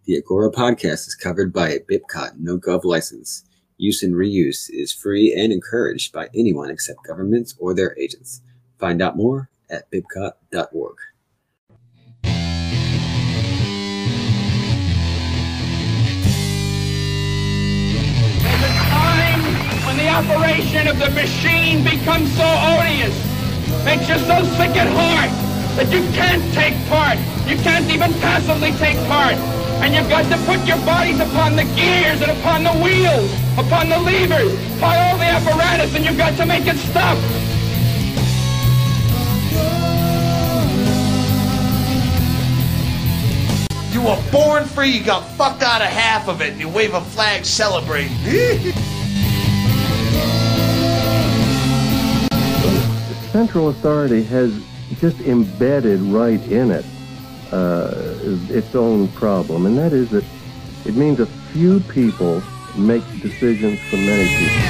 The Agora podcast is covered by a BIPCOT no-gov license. Use and reuse is free and encouraged by anyone except governments or their agents. Find out more at bipcot.org. There's a time when the operation of the machine becomes so odious, makes you so sick at heart that you can't take part. You can't even passively take part. And you've got to put your bodies upon the gears and upon the wheels, upon the levers, upon all the apparatus, and you've got to make it stop. You were born free, you got fucked out of half of it, and you wave a flag celebrating. Central authority has just embedded right in it its own problem, and that is that it means a few people make decisions for many people.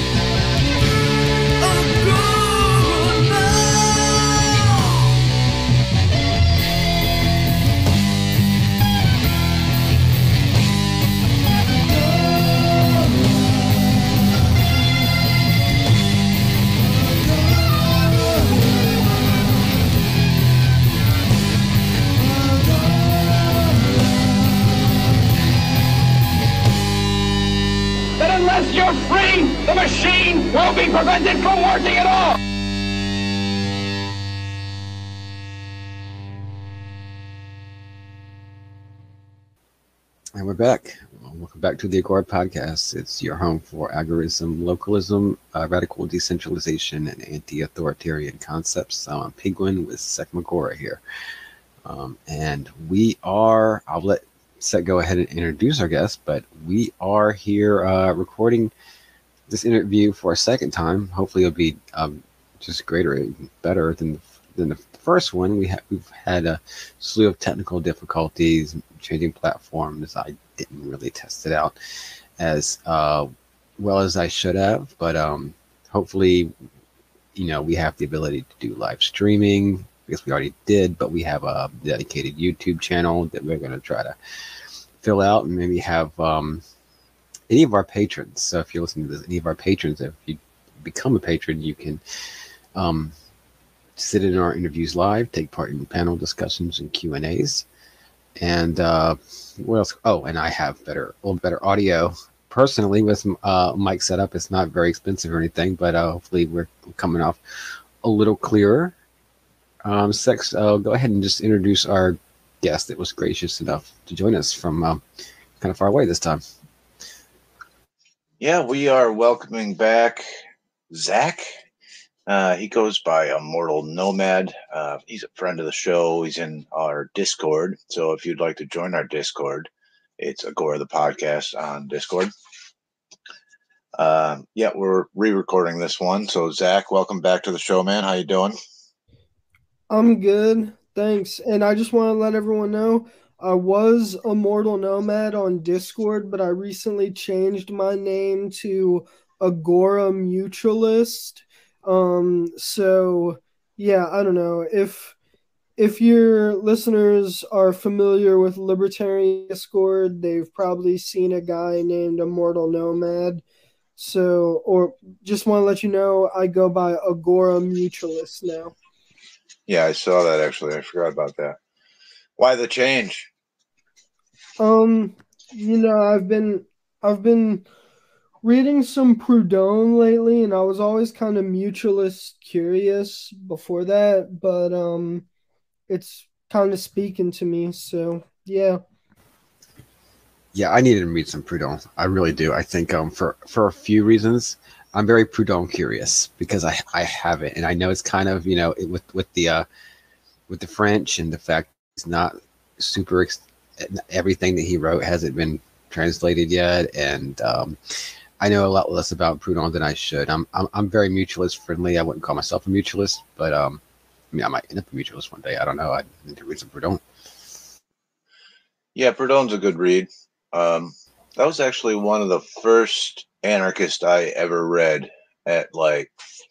Unless you're free, the machine will be prevented from working at all. And we're back. Welcome back to the Agora podcast. It's your home for agorism, localism, radical decentralization, and anti-authoritarian concepts. I'm Penguin with Second Agora here. And we are, I'll let Seth go ahead and introduce our guest, but we are here recording this interview for a second time. Hopefully it'll be just greater, better than the first one. We've had a slew of technical difficulties, changing platforms. I didn't really test it out as well as I should have, but hopefully, we have the ability to do live streaming. I guess we already did, but we have a dedicated YouTube channel that we're going to try to fill out and maybe have any of our patrons. So if you're listening to this, any of our patrons, if you become a patron, you can sit in our interviews live, take part in panel discussions and Q&As. And what else? Oh, and I have a little better audio personally with mic setup. It's not very expensive or anything, but hopefully we're coming off a little clearer. Sex, go ahead and just introduce our guest that was gracious enough to join us from kind of far away this time. Yeah, we are welcoming back Zach. He goes by Immortal Nomad. He's a friend of the show. He's in our Discord. So if you'd like to join our Discord, it's Agora the Podcast on Discord. We're re-recording this one. So Zach, welcome back to the show, man. How you doing? I'm good, thanks. And I just want to let everyone know I was Immortal Nomad on Discord, but I recently changed my name to Agora Mutualist. So yeah, I don't know if your listeners are familiar with Libertarian Discord, they've probably seen a guy named Immortal Nomad. So, or just want to let you know, I go by Agora Mutualist now. Yeah, I saw that actually. I forgot about that. Why the change? I've been reading some Proudhon lately, and I was always kind of mutualist curious before that, but it's kind of speaking to me, so yeah. Yeah, I needed to read some Proudhon. I really do. I think for a few reasons, I'm very Proudhon curious because I have it, and I know it's kind of with the French and the fact it's not super. Everything that he wrote hasn't been translated yet, and I know a lot less about Proudhon than I should. I'm very mutualist friendly. I wouldn't call myself a mutualist, but I might end up a mutualist one day. I don't know. I need to read some Proudhon. Yeah, Proudhon's a good read. That was actually one of the first anarchists I ever read at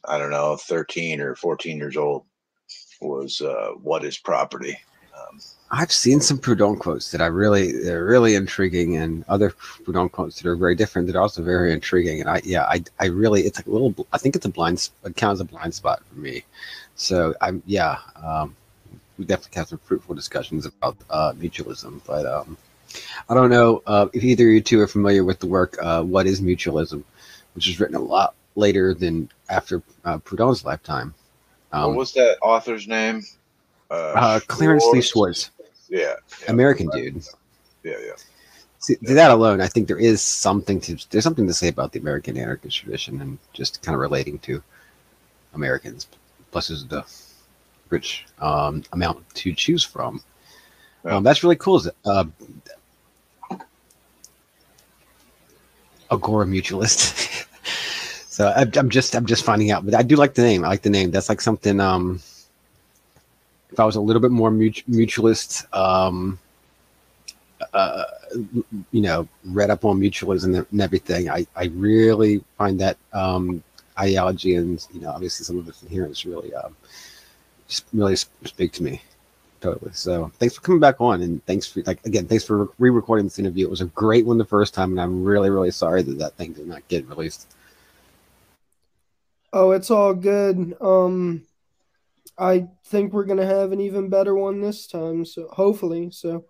13 or 14 years old. Was What is Property? I've seen some Proudhon quotes that they're really intriguing, and other Proudhon quotes that are very different that are also very intriguing. And I really, it's like a little, I think it's it counts as a blind spot for me. So we definitely have some fruitful discussions about mutualism. But I don't know if either of you two are familiar with the work "What Is Mutualism," which is written a lot later than after Proudhon's lifetime. What was that author's name? Clarence Lee Schwartz. Yeah. American dude. Yeah. See, that alone, I think there's something to say about the American anarchist tradition and just kind of relating to Americans. Plus, there's the rich amount to choose from. Yeah. That's really cool. Agora Mutualist. So I'm just finding out, but I do like the name. I like the name. That's like something. If I was a little bit more mutualist, read up on mutualism and everything, I really find that ideology, and obviously some of it's inherent, really just really speak to me totally. So thanks for coming back on, and thanks for re-recording this interview. It was a great one the first time, and I'm really sorry that thing did not get released. Oh, it's all good. I think we're gonna have an even better one this time, so hopefully. So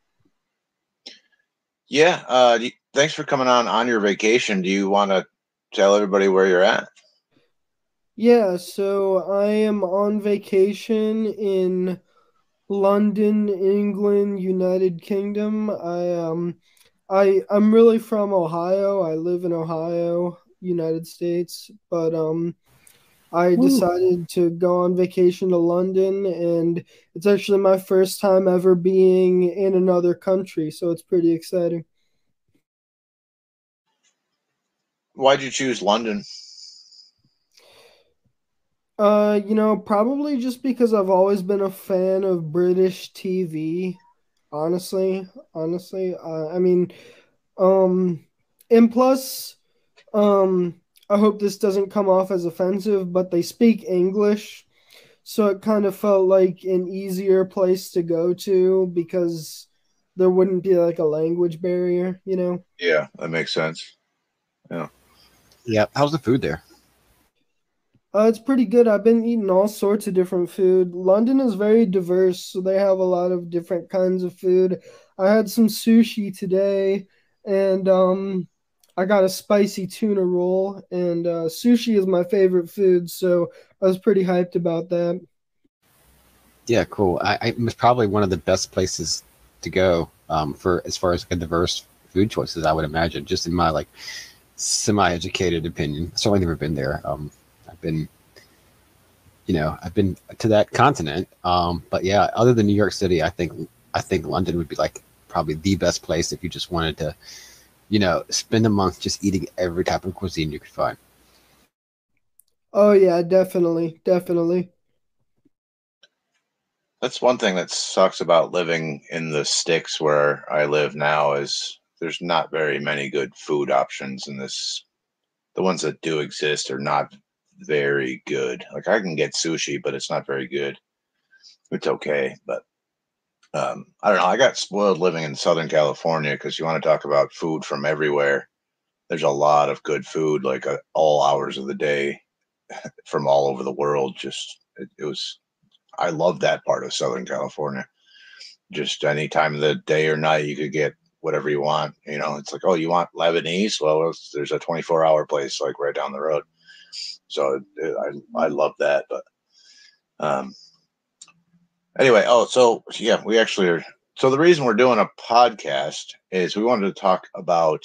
yeah, thanks for coming on your vacation. Do you want to tell everybody where you're at? yeah, so I am on vacation in London, England, United Kingdom. I'm really from Ohio. I live in Ohio, United States, but I decided to go on vacation to London, and it's actually my first time ever being in another country, so it's pretty exciting. Why'd you choose London? Probably just because I've always been a fan of British TV. Honestly, I mean, and plus, I hope this doesn't come off as offensive, but they speak English, so it kind of felt like an easier place to go to because there wouldn't be like a language barrier, you know? Yeah, that makes sense. Yeah. How's the food there? It's pretty good. I've been eating all sorts of different food. London is very diverse, so they have a lot of different kinds of food. I had some sushi today, and I got a spicy tuna roll, and sushi is my favorite food, so I was pretty hyped about that. Yeah, cool. It was probably one of the best places to go for as far as like, diverse food choices, I would imagine, just in my like semi-educated opinion. Certainly never been there. I've been to that continent. But yeah, other than New York City, I think London would be like probably the best place if you just wanted to, spend a month just eating every type of cuisine you could find. Oh yeah, definitely, definitely. That's one thing that sucks about living in the sticks where I live now is there's not very many good food options in this. The ones that do exist are not very good. Like I can get sushi, but it's not very good. It's okay, but I don't know. I got spoiled living in Southern California because you want to talk about food from everywhere. There's a lot of good food, like all hours of the day from all over the world. Just it was. I love that part of Southern California. Just any time of the day or night, you could get whatever you want. It's like, oh, you want Lebanese? Well, there's a 24-hour place like right down the road. So I love that. But anyway, so yeah, we actually are. So the reason we're doing a podcast is we wanted to talk about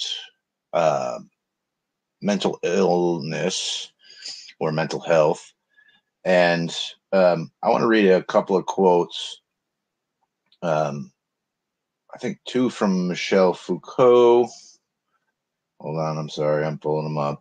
mental illness or mental health. And I want to read a couple of quotes. I think two from Michel Foucault. Hold on, I'm sorry, I'm pulling them up.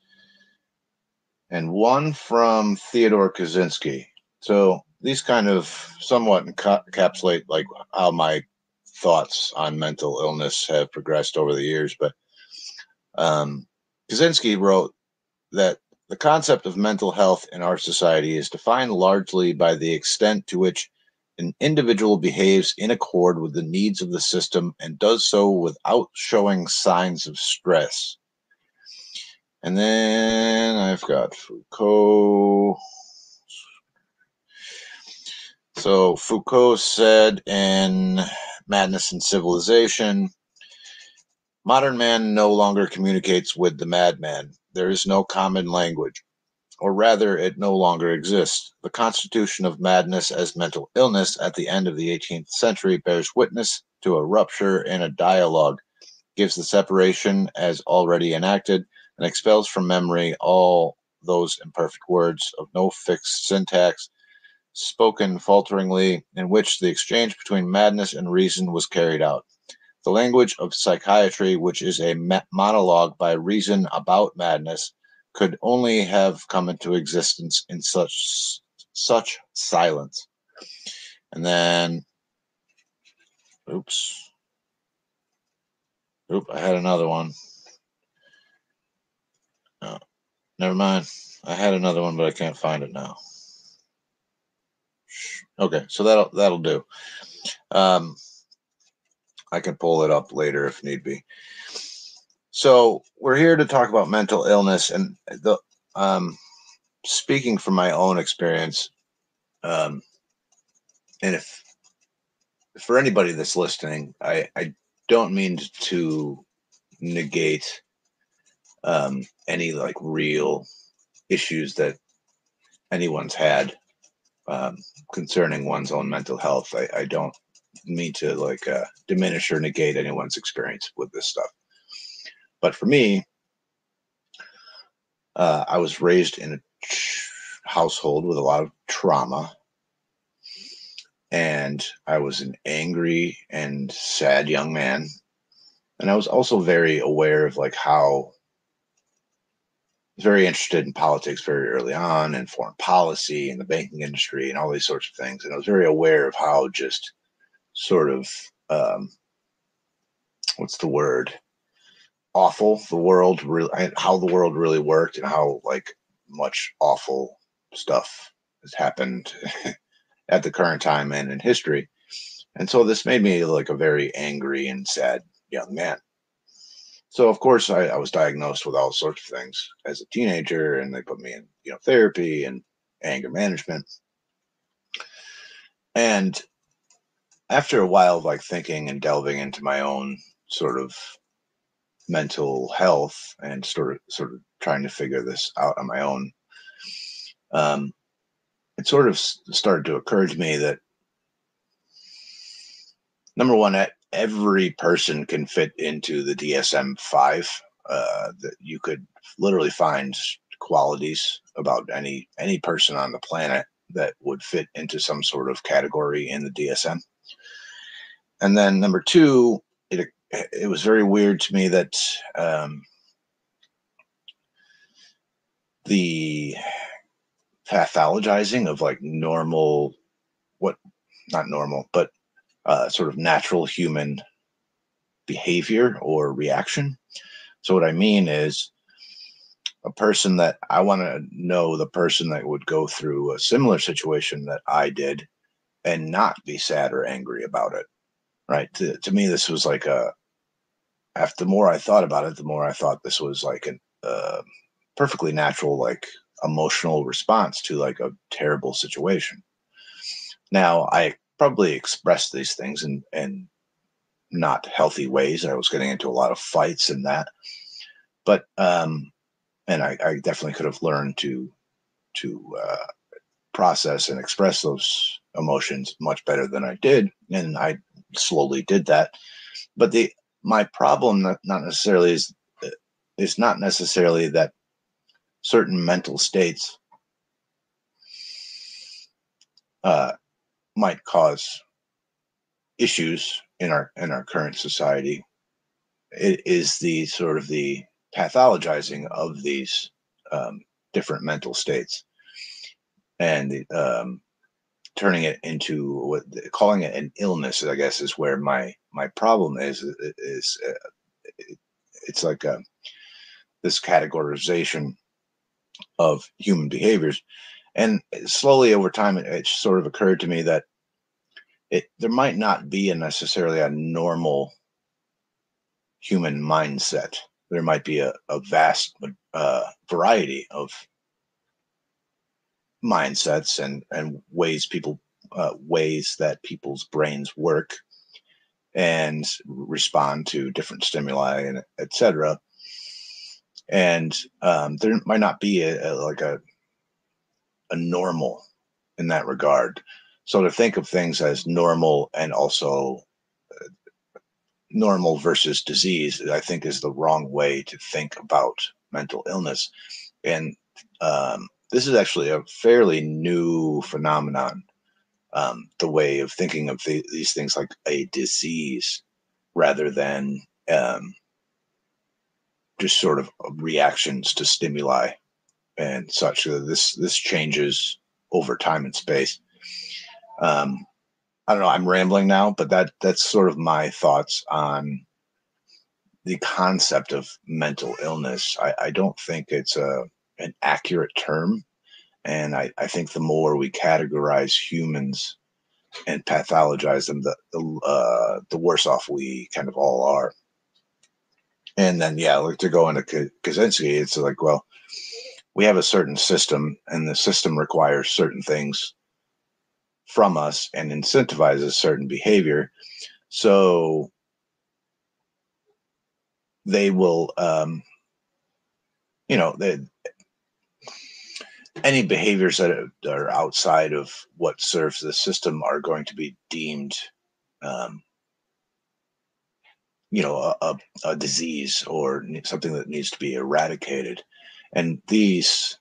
And one from Theodore Kaczynski. So these kind of somewhat encapsulate like how my thoughts on mental illness have progressed over the years. But Kaczynski wrote that the concept of mental health in our society is defined largely by the extent to which an individual behaves in accord with the needs of the system and does so without showing signs of stress. And then I've got Foucault. So Foucault said in Madness and Civilization, modern man no longer communicates with the madman. There is no common language, or rather it no longer exists. The constitution of madness as mental illness at the end of the 18th century bears witness to a rupture in a dialogue, gives the separation as already enacted, and expels from memory all those imperfect words of no fixed syntax, spoken falteringly, in which the exchange between madness and reason was carried out. The language of psychiatry, which is a monologue by reason about madness, could only have come into existence in such silence. And then, I had another one. No, never mind. I had another one, but I can't find it now. Okay, so that'll do. I can pull it up later if need be. So we're here to talk about mental illness, and the speaking from my own experience, and if for anybody that's listening, I don't mean to negate any like real issues that anyone's had concerning one's own mental health. I don't mean to like diminish or negate anyone's experience with this stuff. But for me, I was raised in a household with a lot of trauma, and I was an angry and sad young man. And I was also very aware of like how I was very interested in politics very early on, and foreign policy and the banking industry and all these sorts of things. And I was very aware of how just sort of what's the word? Awful the world really, how the world really worked, and how like much awful stuff has happened at the current time and in history. And so this made me like a very angry and sad young man. So of course I was diagnosed with all sorts of things as a teenager, and they put me in therapy and anger management. And after a while of like thinking and delving into my own sort of mental health and sort of trying to figure this out on my own, it sort of started to occur to me that, number one, every person can fit into the DSM-5. That you could literally find qualities about any person on the planet that would fit into some sort of category in the DSM. And then number two, it was very weird to me that the pathologizing of like normal, not normal, but sort of natural human behavior or reaction. So what I mean is a person that I want to know, the person that would go through a similar situation that I did and not be sad or angry about it. Right. To me, this was like after the more I thought about it, the more I thought this was like a perfectly natural, like emotional response to like a terrible situation. Now, I probably expressed these things in not healthy ways. I was getting into a lot of fights and that, but and I definitely could have learned to process and express those emotions much better than I did, and I slowly did that. But my problem not necessarily is not necessarily that certain mental states might cause issues in our current society. It is the sort of the pathologizing of these different mental states, and turning it into calling it an illness, I guess, is where my problem is. It's like this categorization of human behaviors, and slowly over time, it sort of occurred to me that there might not be necessarily a normal human mindset. There might be a vast variety of mindsets and ways that people's brains work and respond to different stimuli and etc. And there might not be a normal in that regard. So to think of things as normal and also normal versus disease, I think is the wrong way to think about mental illness. And this is actually a fairly new phenomenon, the way of thinking of these things like a disease rather than just sort of reactions to stimuli and such. This changes over time and space. I don't know, I'm rambling now, but that's sort of my thoughts on the concept of mental illness. I don't think it's an accurate term. And I think the more we categorize humans and pathologize them, the worse off we kind of all are. And then, yeah, like to go into Kaczynski, it's like, well, we have a certain system, and the system requires certain things from us and incentivizes certain behavior. So they will, any behaviors that are outside of what serves the system are going to be deemed, a disease or something that needs to be eradicated. And these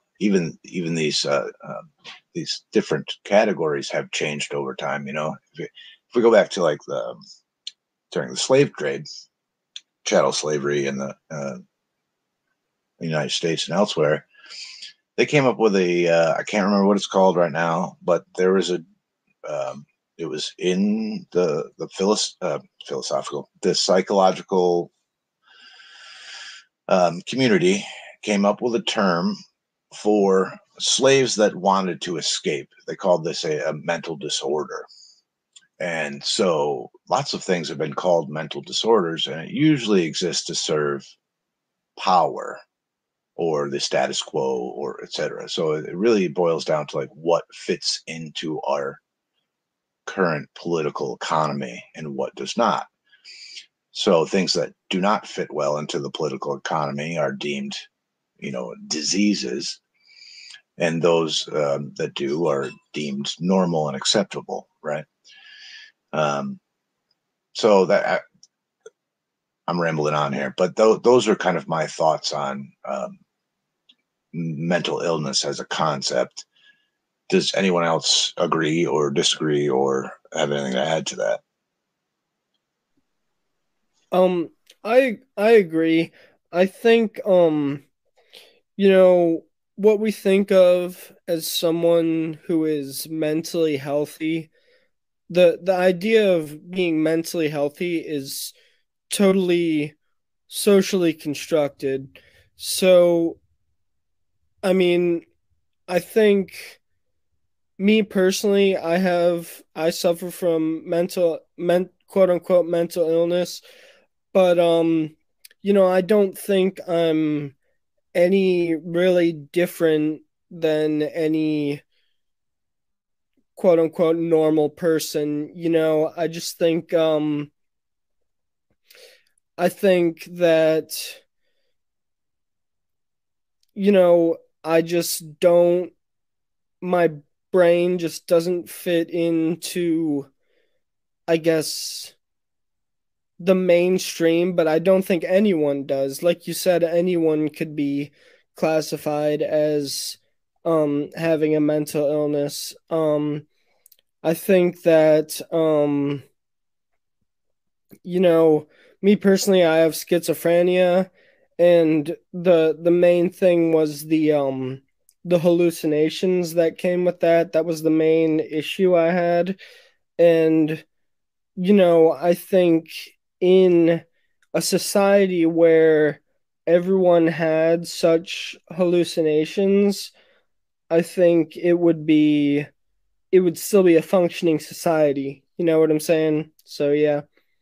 different categories have changed over time. If we go back to like during the slave trade, chattel slavery in the United States and elsewhere, they came up with I can't remember what it's called right now, but there was it was in the philosophical, the psychological community came up with a term for slaves that wanted to escape. They called this a mental disorder. And so lots of things have been called mental disorders, and it usually exists to serve power or the status quo or etc. So it really boils down to like what fits into our current political economy and what does not. So things that do not fit well into the political economy are deemed, diseases, and those that do are deemed normal and acceptable, right? So that I'm rambling on here, but those are kind of my thoughts on mental illness as a concept. Does anyone else agree or disagree or have anything to add to that? I agree. I think what we think of as someone who is mentally healthy, the idea of being mentally healthy is totally socially constructed. So, I mean, I think me personally, I suffer from quote unquote mental illness, but I don't think I'm any really different than any quote unquote normal person. I just think I think that I just don't, my brain just doesn't fit into, I guess, the mainstream, but I don't think anyone does. Like you said, anyone could be classified as having a mental illness. I think that me personally, I have schizophrenia, and the main thing was the hallucinations that came with that. That was the main issue I had. And I think in a society where everyone had such hallucinations, I think it would still be a functioning society. You know what I'm saying? So yeah.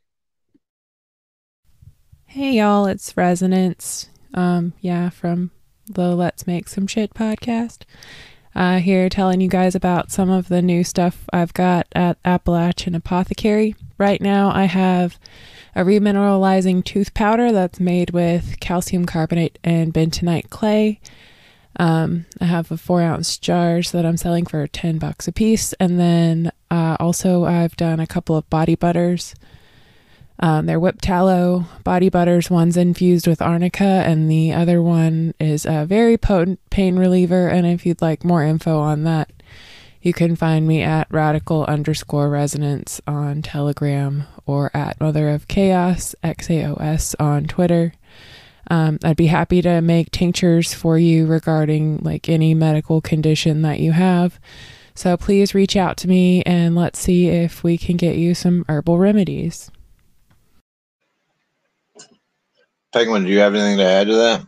Hey y'all, it's Resonance. From the Let's Make Some Shit podcast. Here telling you guys about some of the new stuff I've got at Appalachian Apothecary. Right now I have a remineralizing tooth powder that's made with calcium carbonate and bentonite clay. I have a 4-ounce jars that I'm selling for $10 a piece. And then also I've done a couple of body butters. They're whipped tallow body butters. One's infused with arnica and the other one is a very potent pain reliever. And if you'd like more info on that, you can find me at radical_resonance on Telegram or at Mother of Chaos, XAOS on Twitter. I'd be happy to make tinctures for you regarding like any medical condition that you have. So please reach out to me and let's see if we can get you some herbal remedies. Penguin, do you have anything to add to that?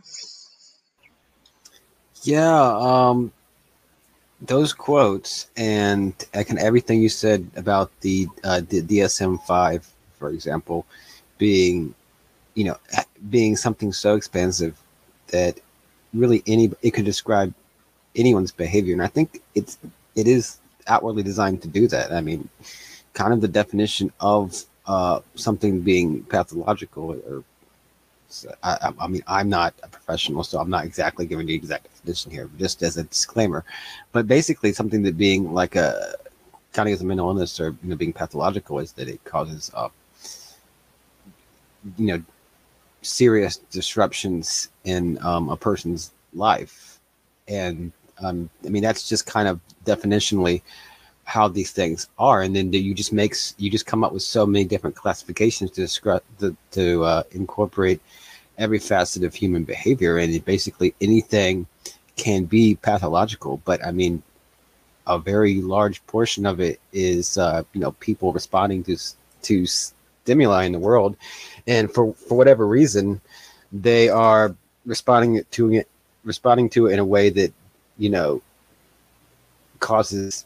Yeah, those quotes and everything you said about the DSM-5, for example, being something so expansive that really it could describe anyone's behavior, and I think it is outwardly designed to do that. I mean, kind of the definition of something being pathological. Or I mean, I'm not a professional, so I'm not exactly giving the exact definition here, just as a disclaimer. But basically, something that being like a counting as a mental illness or being pathological is that it causes serious disruptions in a person's life. And I mean, that's just kind of definitionally how these things are. And then you just come up with so many different classifications to describe to incorporate every facet of human behavior. And basically anything can be pathological, but I mean, a very large portion of it is people responding to stimuli in the world, and for whatever reason they are responding to it in a way that causes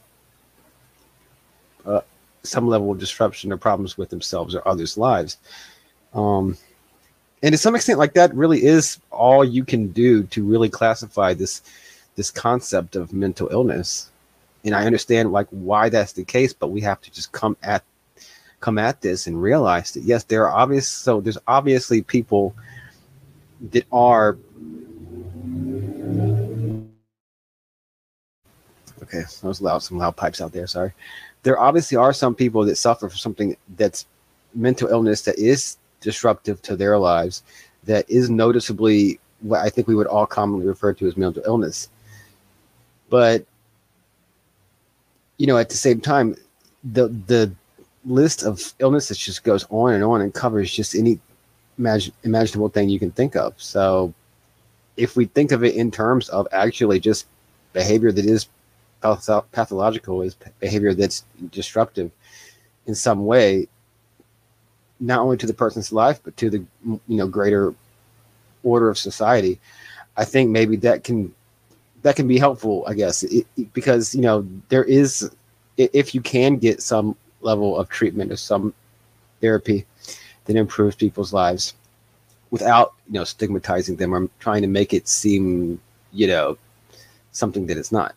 some level of disruption or problems with themselves or others' lives. And to some extent, like, that really is all you can do to really classify this concept of mental illness. And I understand like why that's the case, but we have to just come at this and realize that yes, there's obviously people that are okay. That was loud. Some loud pipes out there. Sorry. There obviously are some people that suffer from something that's mental illness that is disruptive to their lives, that is noticeably what I think we would all commonly refer to as mental illness. But at the same time, the list of illnesses just goes on and covers just any imaginable thing you can think of. So if we think of it in terms of actually just behavior that is pathological, is behavior that's disruptive in some way, not only to the person's life, but to the greater order of society, I think maybe that can be helpful, I guess, because there is, if you can get some level of treatment or some therapy that improves people's lives without stigmatizing them or trying to make it seem something that it's not.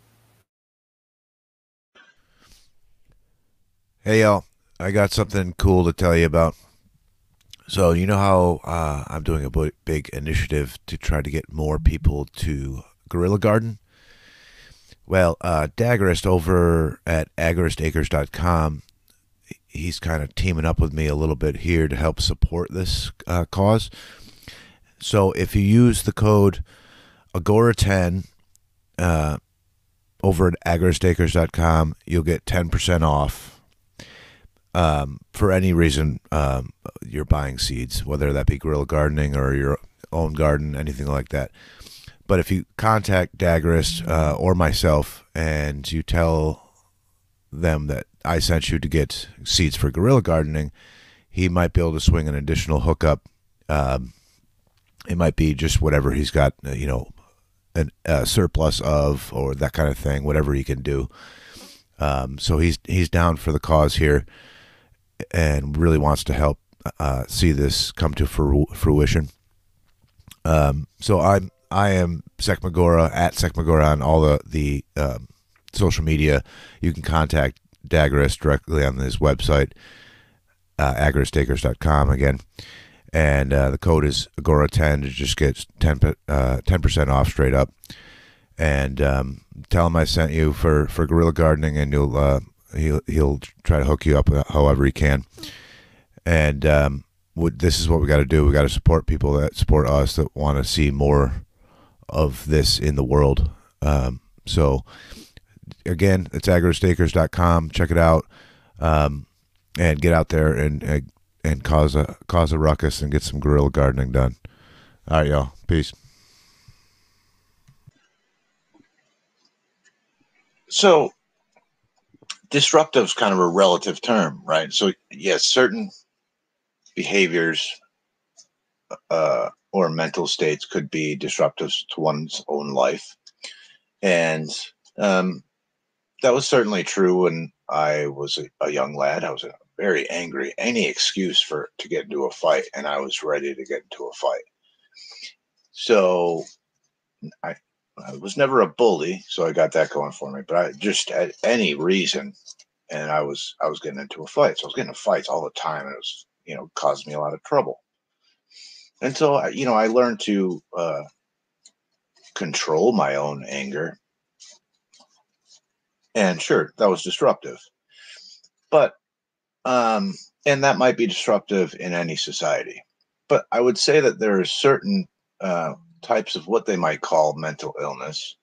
Hey y'all, I got something cool to tell you about. So you know how I'm doing a big initiative to try to get more people to Gorilla Garden? Well, Daggerist over at agaristacres.com, he's kind of teaming up with me a little bit here to help support this cause. So if you use the code Agora10 over at agaristacres.com, you'll get 10% off. For any reason you're buying seeds, whether that be guerrilla gardening or your own garden, anything like that. But if you contact Daggerist or myself and you tell them that I sent you to get seeds for guerrilla gardening, he might be able to swing an additional hookup. It might be just whatever he's got, a surplus of, or that kind of thing, whatever he can do. So he's down for the cause here and really wants to help see this come to fruition. So I am Sek Magora, at Sek Magora on all the social media. You can contact Dagorist directly on his website, agorastakers.com again. And the code is Agora10 to just get 10% off straight up. And tell him I sent you for Guerrilla Gardening, and he'll try to hook you up however he can. And this is what we got to do. We got to support people that support us, that want to see more of this in the world. So again, it's agorastakers.com. Check it out, and get out there and cause a ruckus and get some guerrilla gardening done. All right, y'all. Peace. So disruptive is kind of a relative term, right? So yes, certain behaviors or mental states could be disruptive to one's own life. And that was certainly true when I was a young lad. I was very angry, any excuse to get into a fight, and I was ready to get into a fight. So I was never a bully, so I got that going for me. But I just at any reason, and I was getting into a fight. So I was getting into fights all the time, and it was, caused me a lot of trouble. And so I learned to control my own anger. And sure, that was disruptive. But and that might be disruptive in any society. But I would say that there are certain types of what they might call mental illness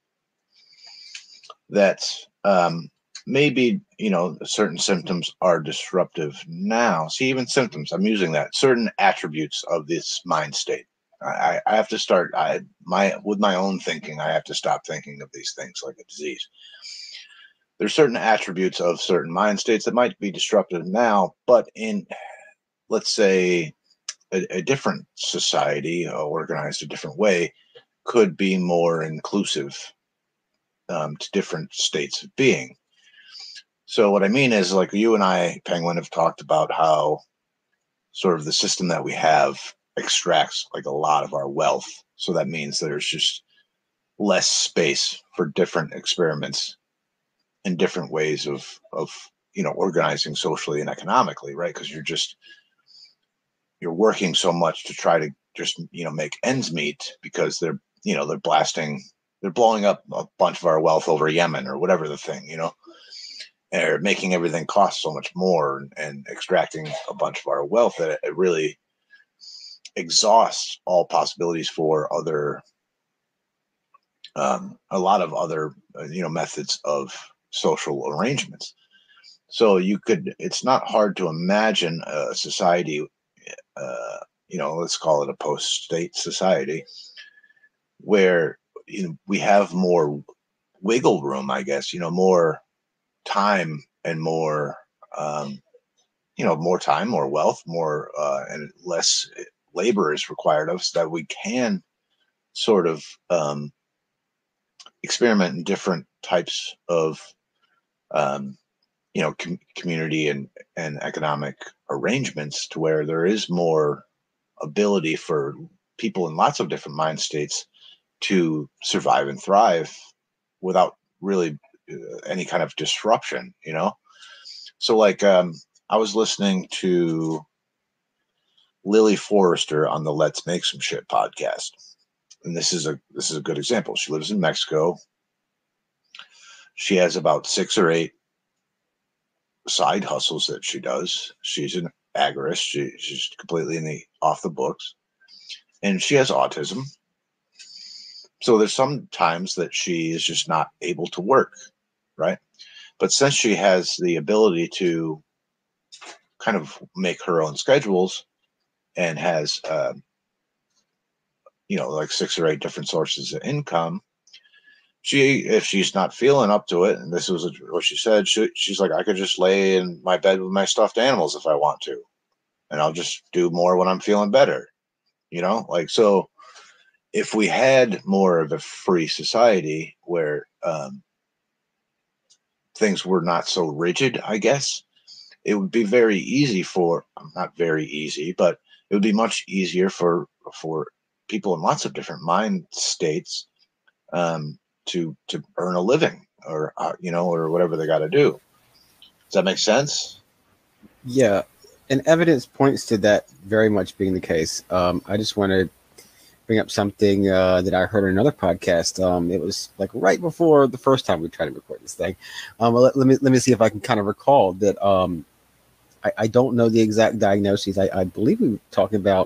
that maybe, certain symptoms are disruptive now. See, even symptoms, I'm using that, certain attributes of this mind state. I have to start with my own thinking. I have to stop thinking of these things like a disease. There's certain attributes of certain mind states that might be disruptive now, but in, let's say, a different society, organized a different way, could be more inclusive to different states of being. So what I mean is, like, you and I, Penguin, have talked about how sort of the system that we have extracts like a lot of our wealth. So that means there's just less space for different experiments and different ways of organizing socially and economically, right? Because you're working so much to try to just make ends meet, because they're blowing up a bunch of our wealth over Yemen or whatever the thing, they're making everything cost so much more and extracting a bunch of our wealth that it really exhausts all possibilities for other a lot of other methods of social arrangements. So it's not hard to imagine a society, let's call it a post-state society, where we have more wiggle room, I guess, more time and more more time, more wealth, more and less labor is required of us, that we can sort of experiment in different types of community and economic arrangements, to where there is more ability for people in lots of different mind states to survive and thrive without really any kind of disruption, So like I was listening to Lily Forrester on the Let's Make Some Shit podcast. And this is a good example. She lives in Mexico. She has about 6 or 8 side hustles that she does. She's an agorist. She's completely off the books, and she has autism. So there's some times that she is just not able to work, right? But since she has the ability to kind of make her own schedules and has, like 6 or 8 different sources of income, if she's not feeling up to it, and this was what she said, she's like, I could just lay in my bed with my stuffed animals if I want to, and I'll just do more when I'm feeling better, so if we had more of a free society where things were not so rigid, I guess, it would be very easy for, not very easy, but it would be much easier for people in lots of different mind states to earn a living, or or whatever they got to do. Does that make sense? Yeah, and evidence points to that very much being the case. I just want to bring up something that I heard in another podcast. It was like right before the first time we tried to record this thing. Let me see if I can kind of recall that. I don't know the exact diagnoses. I believe we were talking about.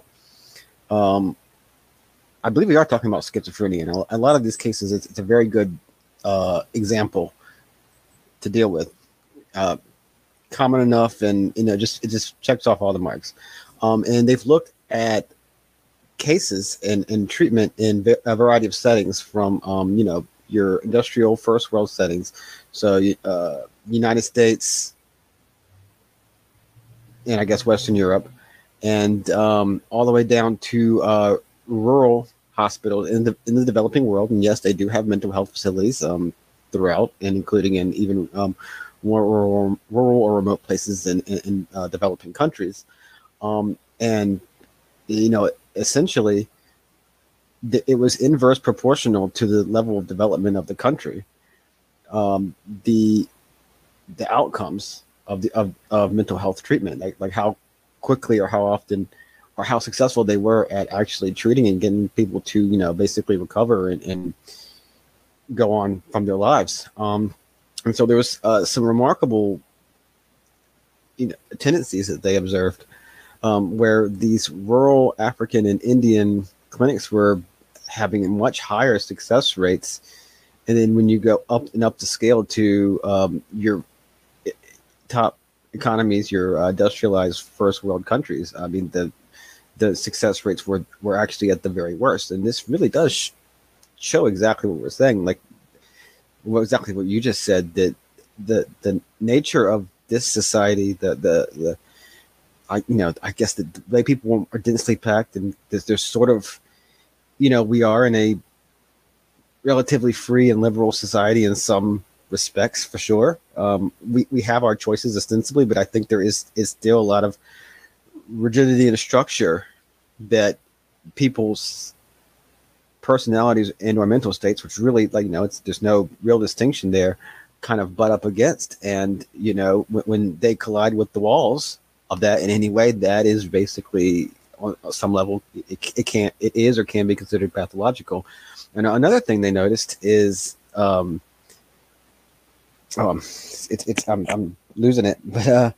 I believe we are talking about schizophrenia, and a lot of these cases, it's a very good example to deal with. Common enough, and it just checks off all the marks. And they've looked at cases and treatment in a variety of settings, from your industrial first world settings, so United States, and I guess Western Europe, and all the way down to rural hospitals in the developing world. And yes, they do have mental health facilities throughout, and including in even more rural or remote places in developing countries. And essentially, it was inverse proportional to the level of development of the country. The outcomes of mental health treatment, like how quickly or how often or how successful they were at actually treating and getting people to basically recover and go on from their lives. And so there was some remarkable tendencies that they observed, where these rural African and Indian clinics were having much higher success rates. And then when you go up the scale to your top economies, your industrialized first world countries, I mean, the success rates were actually at the very worst. And this really does show exactly what we're saying, like exactly what you just said, that the nature of this society, I guess the way people are densely packed, and there's sort of, we are in a relatively free and liberal society in some respects, for sure. We have our choices ostensibly, but I think there is still a lot of rigidity and structure that people's personalities and or mental states, which really, there's no real distinction there, kind of butt up against. And when they collide with the walls of that in any way, that is basically on some level it is or can be considered pathological. And another thing they noticed is I'm losing it, but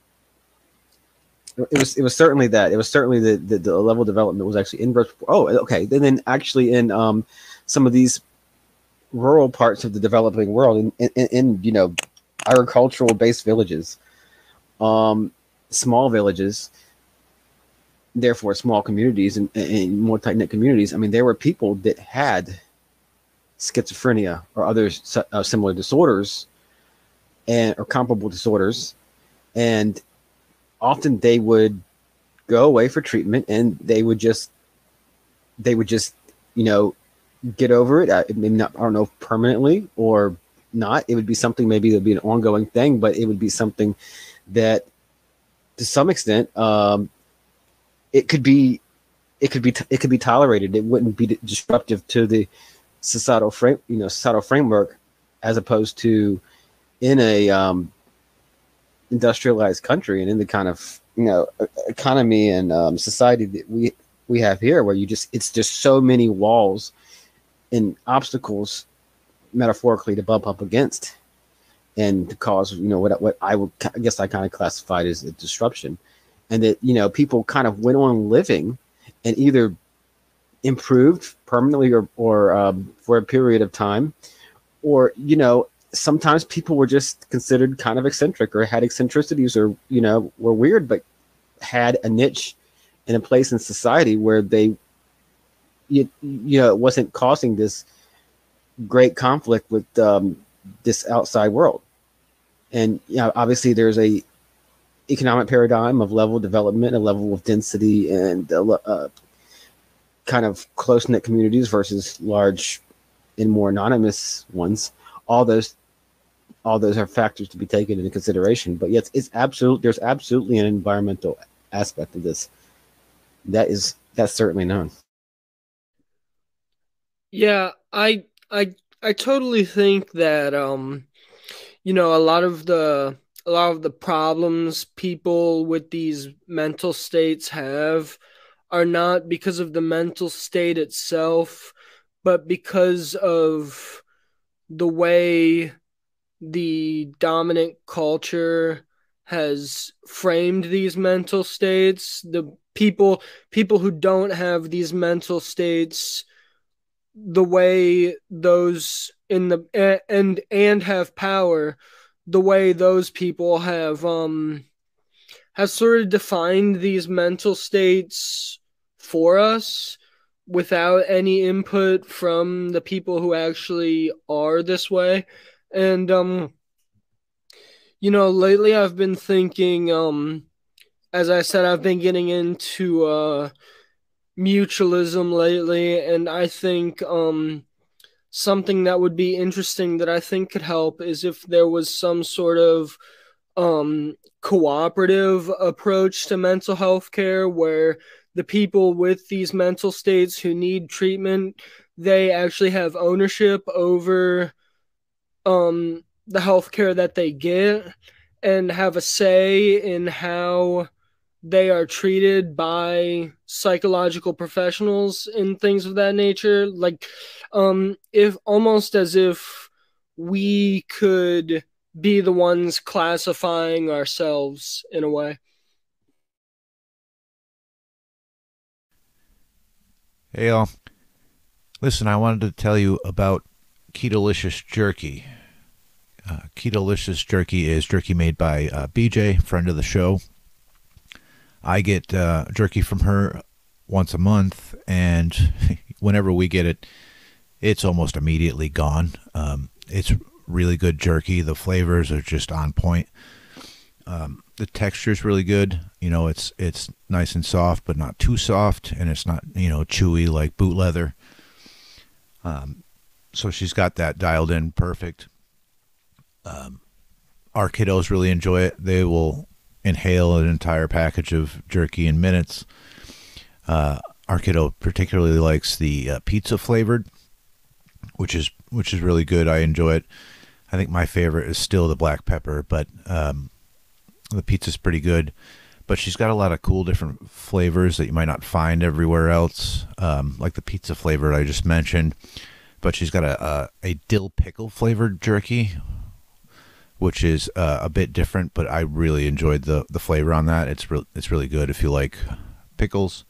it was certainly that. It was certainly the level of development was actually inverse. Oh, okay. Then actually in some of these rural parts of the developing world, in agricultural based villages, small villages, therefore small communities and more tight knit communities. I mean, there were people that had schizophrenia or other similar disorders or comparable disorders, and often they would go away for treatment, and they would just get over it. Maybe not, I don't know, permanently or not. It would be something, maybe it would be an ongoing thing, but it would be something that to some extent it could be tolerated. It wouldn't be disruptive to the societal framework, as opposed to in a industrialized country and in the kind of economy and society that we have here, where it's just so many walls and obstacles, metaphorically, to bump up against and to cause what I kind of classified as a disruption. And that people kind of went on living and either improved permanently or for a period of time, or sometimes people were just considered kind of eccentric or had eccentricities, or were weird, but had a niche in a place in society where they it wasn't causing this great conflict with this outside world. And obviously there's a economic paradigm of level of development, a level of density, and kind of close-knit communities versus large and more anonymous ones. All those all those are factors to be taken into consideration. But yes, there's absolutely an environmental aspect of this. That's certainly known. Yeah, I totally think that you know, a lot of the problems people with these mental states have are not because of the mental state itself, but because of the way the dominant culture has framed these mental states. The people who don't have these mental states, the way those in the and have power, the way those people have sort of defined these mental states for us without any input from the people who actually are this way. And you know, lately I've been thinking, as I said, I've been getting into mutualism lately, and I think something that would be interesting that I think could help is if there was some sort of cooperative approach to mental health care where the people with these mental states who need treatment, they actually have ownership over the health care that they get and have a say in how they are treated by psychological professionals and things of that nature. Like, if almost as if we could be the ones classifying ourselves in a way. Hey, y'all. Listen, I wanted to tell you about Ketolicious Jerky. Ketolicious Jerky is jerky made by BJ, friend of the show. I get jerky from her once a month, and whenever we get it, it's almost immediately gone. It's really good jerky. The flavors are just on point. The texture is really good. You know, it's nice and soft, but not too soft, and it's not, you know, chewy like boot leather. So she's got that dialed in perfect. Our kiddos really enjoy it. They will inhale an entire package of jerky in minutes. Our kiddo particularly likes the pizza flavored, which is really good. I enjoy it. I think my favorite is still the black pepper, but the pizza's pretty good. But she's got a lot of cool different flavors that you might not find everywhere else, like the pizza flavor I just mentioned. But she's got a dill pickle flavored jerky, which is a bit different, but I really enjoyed the flavor on that. It's really good if you like pickles.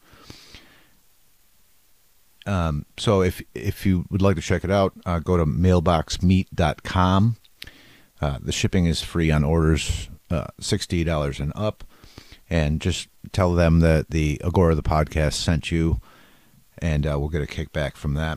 So if you would like to check it out, go to mailboxmeat.com. The shipping is free on orders $60 and up, and just tell them that the Agora the podcast sent you, and we'll get a kickback from that.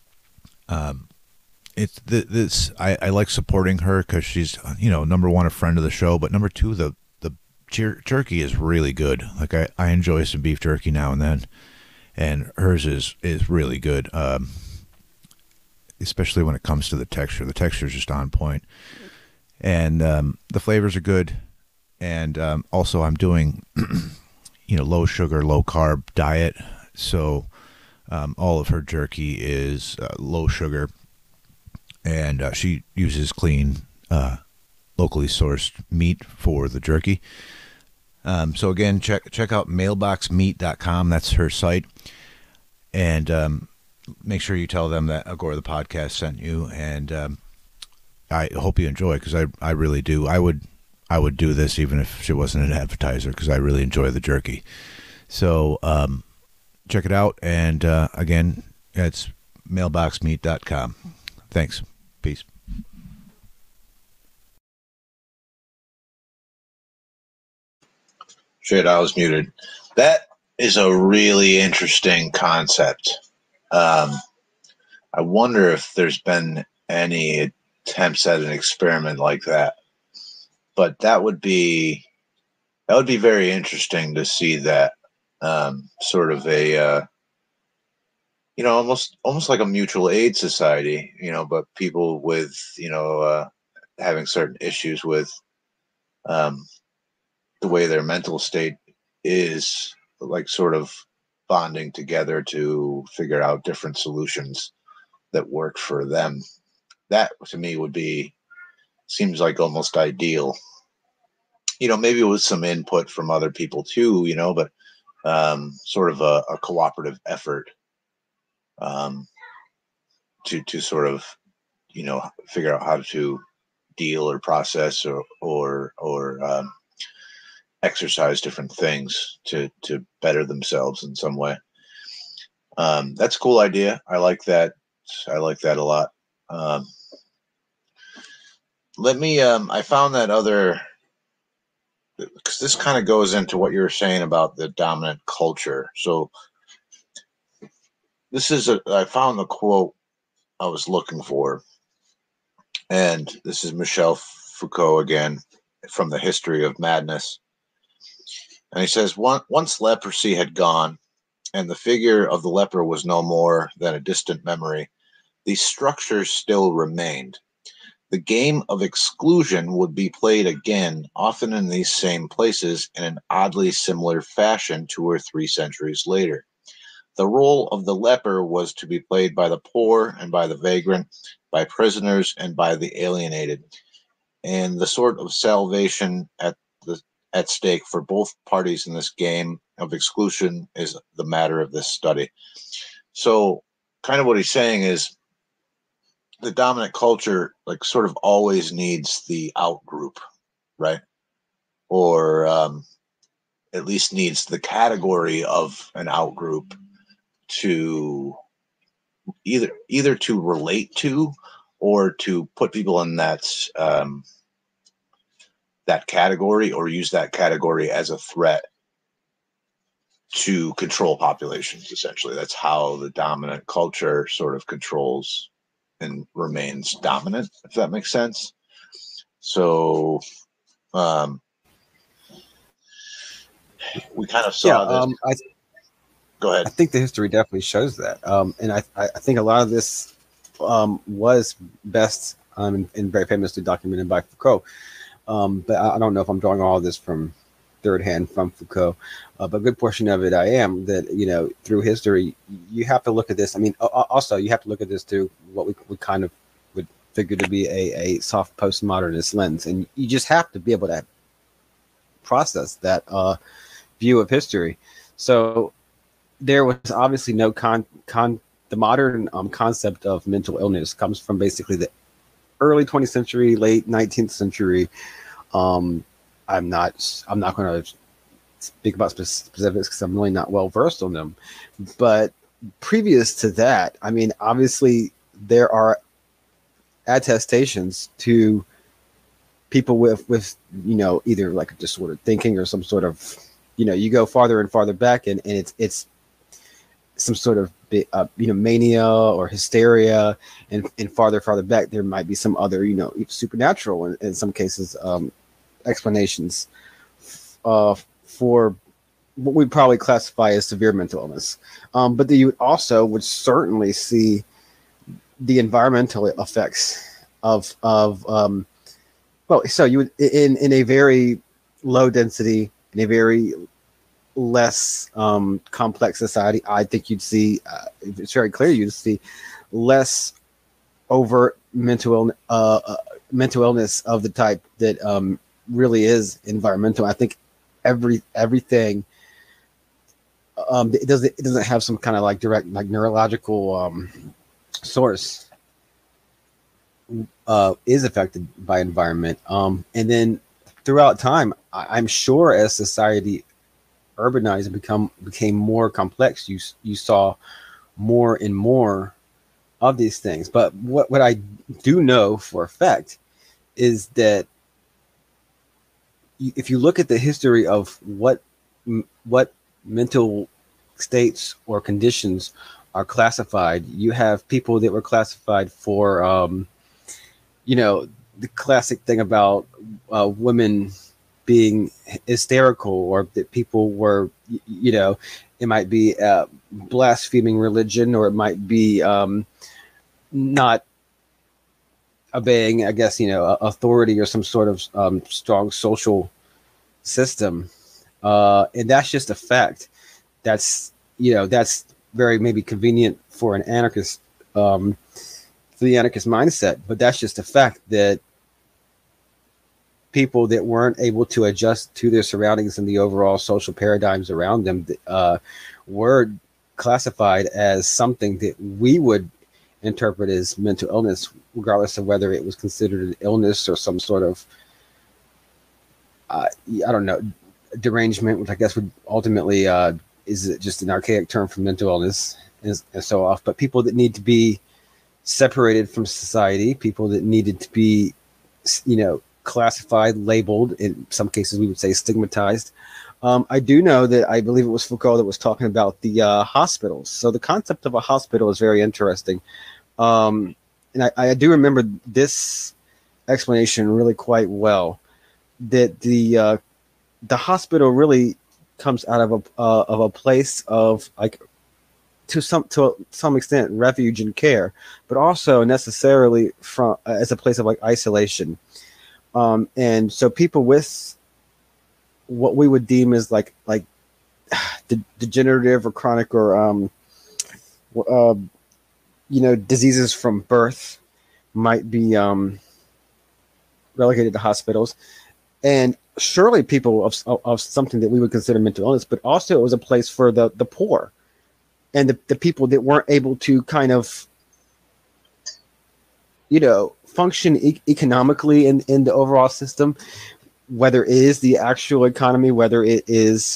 It's this. I like supporting her because she's, you know, number one, a friend of the show, but number two, the jerky is really good. Like I enjoy some beef jerky now and then, and hers is really good. Especially when it comes to the texture. The texture is just on point, and the flavors are good. And also, I'm doing, you know, low sugar, low carb diet, so all of her jerky is low sugar. And she uses clean, locally sourced meat for the jerky. So again, check out mailboxmeat.com. That's her site. And make sure you tell them that Agora the podcast sent you. And I hope you enjoy it, because I really do. I would do this even if she wasn't an advertiser, because I really enjoy the jerky. So check it out. And again, it's mailboxmeat.com. Thanks. Peace. Shit, I was muted. That is a really interesting concept. I wonder if there's been any attempts at an experiment like that. But that would be very interesting to see that sort of a you know, almost like a mutual aid society, you know, but people with, you know, having certain issues with the way their mental state is, like sort of bonding together to figure out different solutions that work for them. That to me seems like almost ideal. Maybe with some input from other people too, but sort of a cooperative effort to sort of, figure out how to deal or process or exercise different things to better themselves in some way. That's a cool idea. I like that. I like that a lot. I found that other, because this kind of goes into what you were saying about the dominant culture. So I found the quote I was looking for, and this is Michel Foucault again, from The History of Madness. And he says, once leprosy had gone and the figure of the leper was no more than a distant memory, these structures still remained. The game of exclusion would be played again, often in these same places, in an oddly similar fashion 2 or 3 centuries later. The role of the leper was to be played by the poor and by the vagrant, by prisoners and by the alienated. And the sort of salvation at stake for both parties in this game of exclusion is the matter of this study. So kind of what he's saying is the dominant culture, like, sort of always needs the out group, right? Or at least needs the category of an out group to either to relate to or to put people in that that category, or use that category as a threat to control populations. Essentially, that's how the dominant culture sort of controls and remains dominant, if that makes sense. So we kind of saw this. Go ahead. I think the history definitely shows that, and I think a lot of this was best and very famously documented by Foucault. But I don't know if I'm drawing all of this from third hand from Foucault, but a good portion of it I am. That through history, you have to look at this. I mean, also you have to look at this through what we kind of would figure to be a soft postmodernist lens, and you just have to be able to process that view of history. So there was obviously no the modern concept of mental illness comes from basically the early 20th century, late 19th century. I'm not going to speak about specifics because I'm really not well versed on them. But previous to that, I mean, obviously there are attestations to people with either like a disordered thinking or some sort of, you go farther and farther back, and it's some sort of mania or hysteria, and farther back there might be some other supernatural in some cases explanations for what we'd probably classify as severe mental illness. But you would certainly see the environmental effects of so you would in a very low density, in a very less complex society, I think you'd see it's very clear you'd see less overt mental illness of the type that really is environmental. I think everything it doesn't have some kind of like direct like neurological source is affected by environment, and then throughout time, I'm sure as society urbanized and became more complex, you saw more and more of these things. But what I do know for a fact is that if you look at the history of what mental states or conditions are classified, you have people that were classified for the classic thing about women being hysterical, or that people were, it might be blaspheming religion, or it might be not obeying, I guess, authority or some sort of strong social system. And that's just a fact. That's very maybe convenient for an anarchist, for the anarchist mindset, but that's just a fact that people that weren't able to adjust to their surroundings and the overall social paradigms around them were classified as something that we would interpret as mental illness, regardless of whether it was considered an illness or some sort of, I don't know, derangement, which I guess would ultimately is just an archaic term for mental illness and so off. But people that need to be separated from society, people that needed to be, classified, labeled, in some cases we would say stigmatized. I do know that I believe it was Foucault that was talking about the hospitals. So the concept of a hospital is very interesting. And I do remember this explanation really quite well, that the hospital really comes out of a place of, like, to some extent, refuge and care, but also necessarily from as a place of, like, isolation. And so people with what we would deem as like degenerative or chronic or diseases from birth might be relegated to hospitals. And surely people of something that we would consider mental illness, but also it was a place for the poor and the people that weren't able to kind of, function economically in the overall system, whether it is the actual economy, whether it is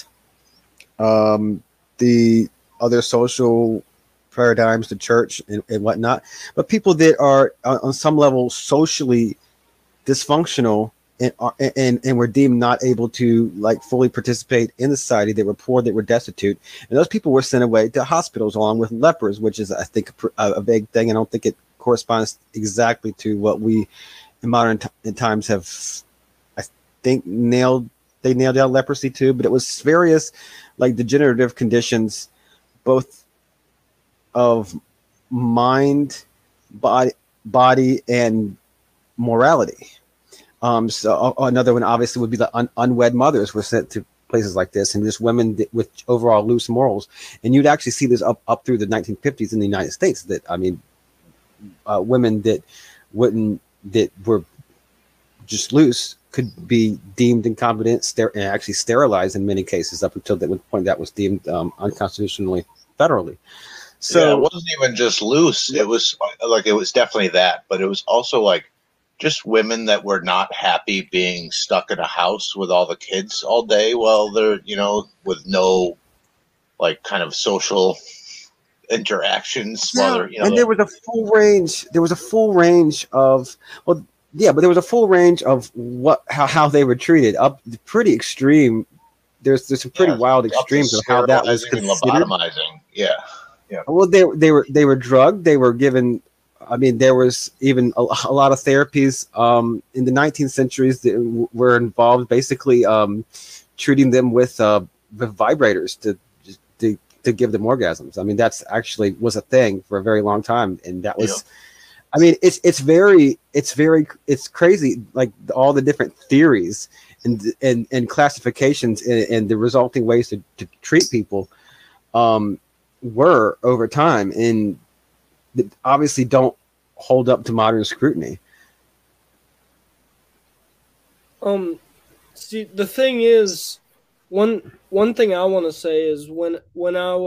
the other social paradigms, the church and whatnot. But people that are on some level socially dysfunctional and were deemed not able to, like, fully participate in the society. They were poor, they were destitute, and those people were sent away to hospitals along with lepers, which is, I think, a vague thing. I don't think it corresponds exactly to what we in modern times have, I think, nailed down leprosy too, but it was various, like, degenerative conditions, both of mind, body and morality. So another one obviously would be the unwed mothers were sent to places like this, and just women with overall loose morals. And you'd actually see this up through the 1950s in the United States, that, I mean, women that were just loose could be deemed incompetent and actually sterilized in many cases, up until that point that was deemed unconstitutionally federally. So it wasn't even just loose. It was definitely that, but it was also like just women that were not happy being stuck in a house with all the kids all day while they're, with no, like, kind of social interactions. And there was a full range. There was a full range of, but there was a full range of how they were treated. Up pretty extreme. There's some pretty wild extremes of how that was considered. Lobotomizing. Yeah. Well, they were drugged. They were given. I mean, there was even a lot of therapies in the 19th centuries that were involved, basically treating them with vibrators to give them orgasms. I mean, that's actually was a thing for a very long time, and that was. I mean, it's crazy, like all the different theories and classifications and the resulting ways to treat people were over time, and obviously don't hold up to modern scrutiny. See, the thing is, one thing I want to say is when I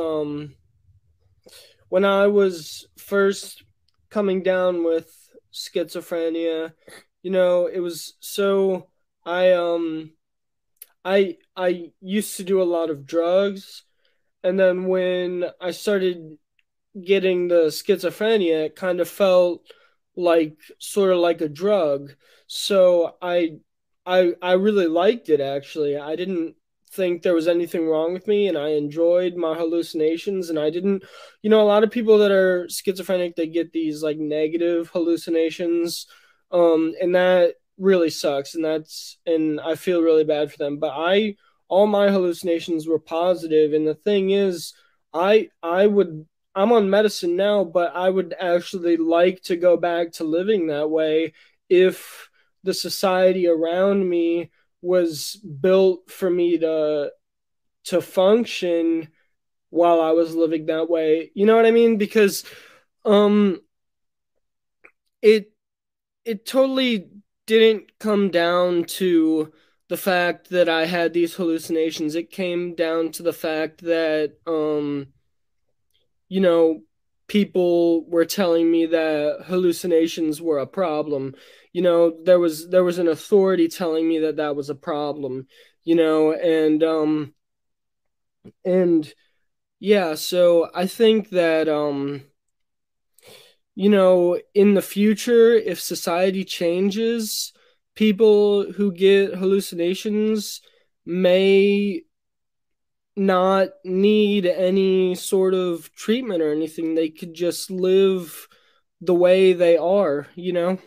was first coming down with schizophrenia, it was so I used to do a lot of drugs, and then when I started getting the schizophrenia, it kind of felt like sort of like a drug. So I really liked it, actually. I didn't think there was anything wrong with me, and I enjoyed my hallucinations. And I didn't, a lot of people that are schizophrenic, they get these like negative hallucinations, and that really sucks. And I feel really bad for them. But all my hallucinations were positive. And the thing is, I I'm on medicine now, but I would actually like to go back to living that way if the society around me was built for me to function while I was living that way. You know what I mean? Because um it it totally didn't come down to the fact that I had these hallucinations. It came down to the fact that you know, people were telling me that hallucinations were a problem. You know, there was an authority telling me that that was a problem, you know, and yeah, so I think that you know, in the future, if society changes, people who get hallucinations may not need any sort of treatment or anything. They could just live the way they are, you know?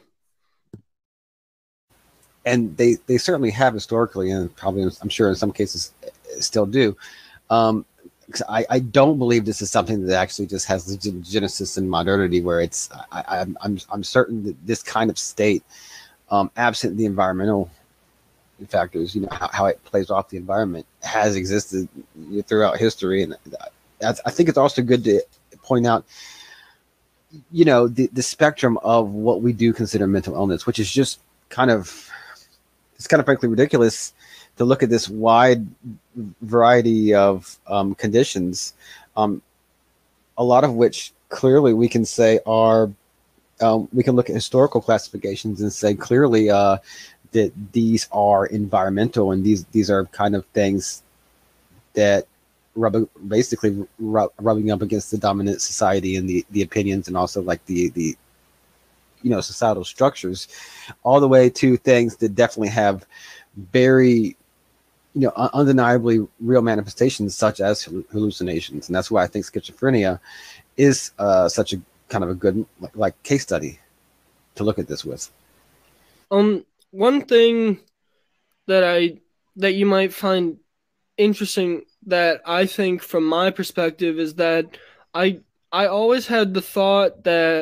And they certainly have historically, and probably I'm sure in some cases still do. Um, 'Cause I don't believe this is something that actually just has the genesis in modernity, where it's I'm certain that this kind of state, absent the environmental factors, you know, how it plays off the environment, has existed throughout history. And I think it's also good to point out, you know, the spectrum of what we do consider mental illness, which is just kind of, it's kind of frankly ridiculous to look at this wide variety of conditions, a lot of which clearly we can say are, we can look at historical classifications and say clearly that these are environmental, and these are kind of things that basically rubbing up against the dominant society and the opinions, and also like the you know, societal structures, all the way to things that definitely have very, you know, undeniably real manifestations, such as hallucinations. And that's why I think schizophrenia is such a kind of a good like case study to look at this with. One thing that you might find interesting, that I think from my perspective, is that I I always had the thought that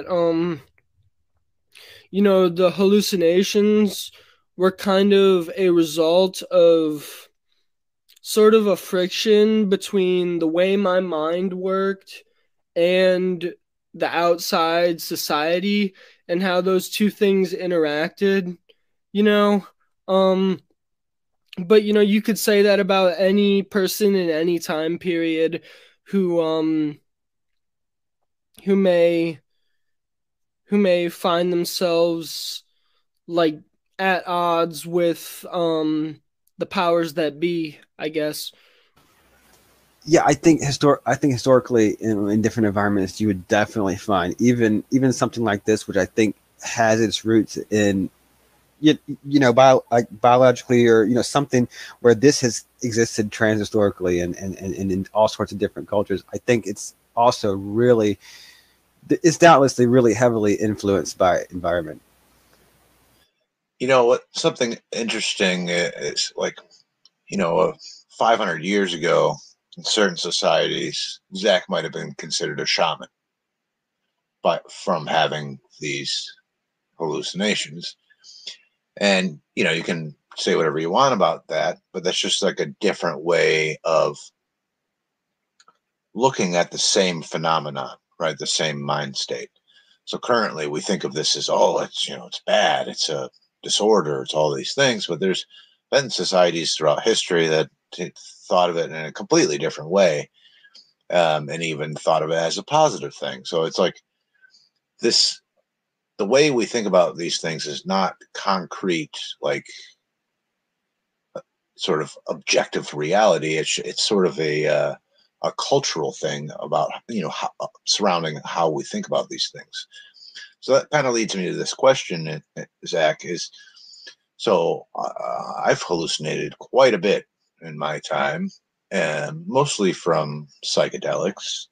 you know, the hallucinations were kind of a result of sort of a friction between the way my mind worked and the outside society, and how those two things interacted, you know. um but you know, you could say that about any person in any time period who who may who may find themselves like at odds with the powers that be, I guess. Yeah, I think historically in different environments you would definitely find even something like this, which I think has its roots in you know, like biologically, or you know, something where this has existed transhistorically and in all sorts of different cultures. I think it's also really, it's doubtlessly really heavily influenced by environment. You know what? Something interesting is like, you know, 500 years ago, in certain societies, Zach might have been considered a shaman, but from having these hallucinations. And, you know, you can say whatever you want about that, but that's just like a different way of looking at the same phenomenon, right? The same mind state. So currently we think of this as, oh, it's, you know, it's bad, it's a disorder, it's all these things, but there's been societies throughout history that thought of it in a completely different way, and even thought of it as a positive thing. So it's like this, the way we think about these things is not concrete, like sort of objective reality. It's sort of a cultural thing about, you know, how, surrounding how we think about these things. So that kind of leads me to this question, Zach, is, so I've hallucinated quite a bit in my time, and mostly from psychedelics.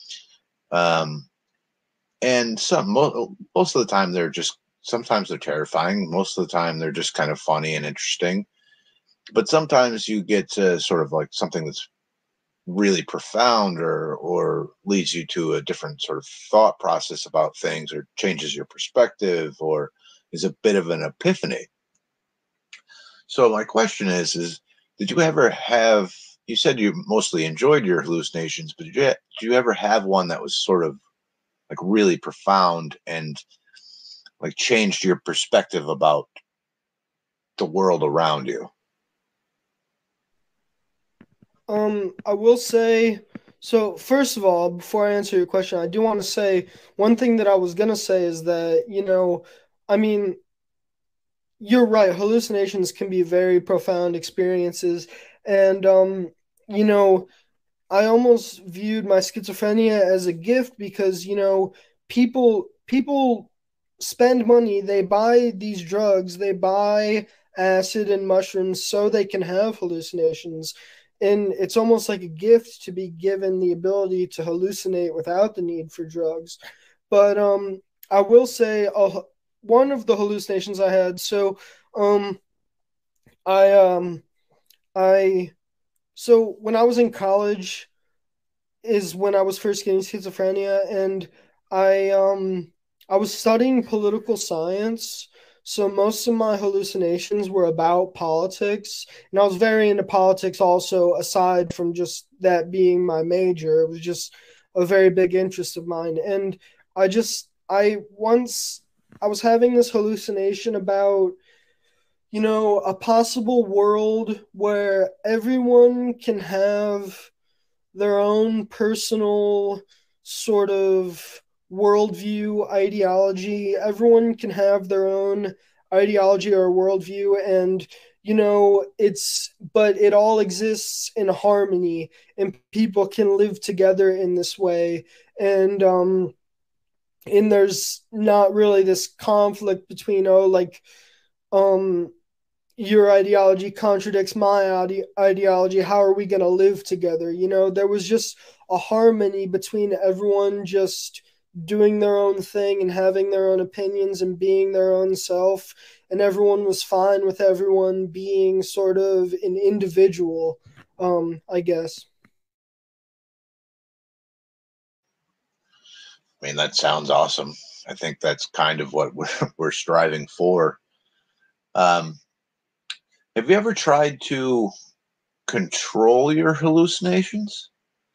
And most of the time they're just, sometimes they're terrifying. Most of the time they're just kind of funny and interesting. But sometimes you get to sort of like something that's really profound or leads you to a different sort of thought process about things, or changes your perspective, or is a bit of an epiphany. So my question is did you ever have, you said you mostly enjoyed your hallucinations, but did you ever have one that was sort of like really profound and like changed your perspective about the world around you? I will say, so first of all, before I answer your question, I do want to say one thing that I was gonna say is that, I mean, you're right, hallucinations can be very profound experiences. And you know, I almost viewed my schizophrenia as a gift because, people spend money, they buy these drugs, they buy acid and mushrooms so they can have hallucinations. And it's almost like a gift to be given the ability to hallucinate without the need for drugs. But I will say one of the hallucinations I had, so um I I so when I was in college is when I was first getting schizophrenia, and I um I was studying political science. So most of my hallucinations were about politics, and I was very into politics also, aside from just that being my major. It was just a very big interest of mine. And I was having this hallucination about, a possible world where everyone can have their own personal sort of worldview, ideology. Everyone can have their own ideology or worldview, and but it all exists in harmony, and people can live together in this way. And there's not really this conflict between, um your ideology contradicts my ideology. How are we going to live together? There was just a harmony between everyone just doing their own thing and having their own opinions and being their own self. And everyone was fine with everyone being sort of an individual, I guess. I mean, that sounds awesome. I think that's kind of what we're striving for. Um, have you ever tried to control your hallucinations?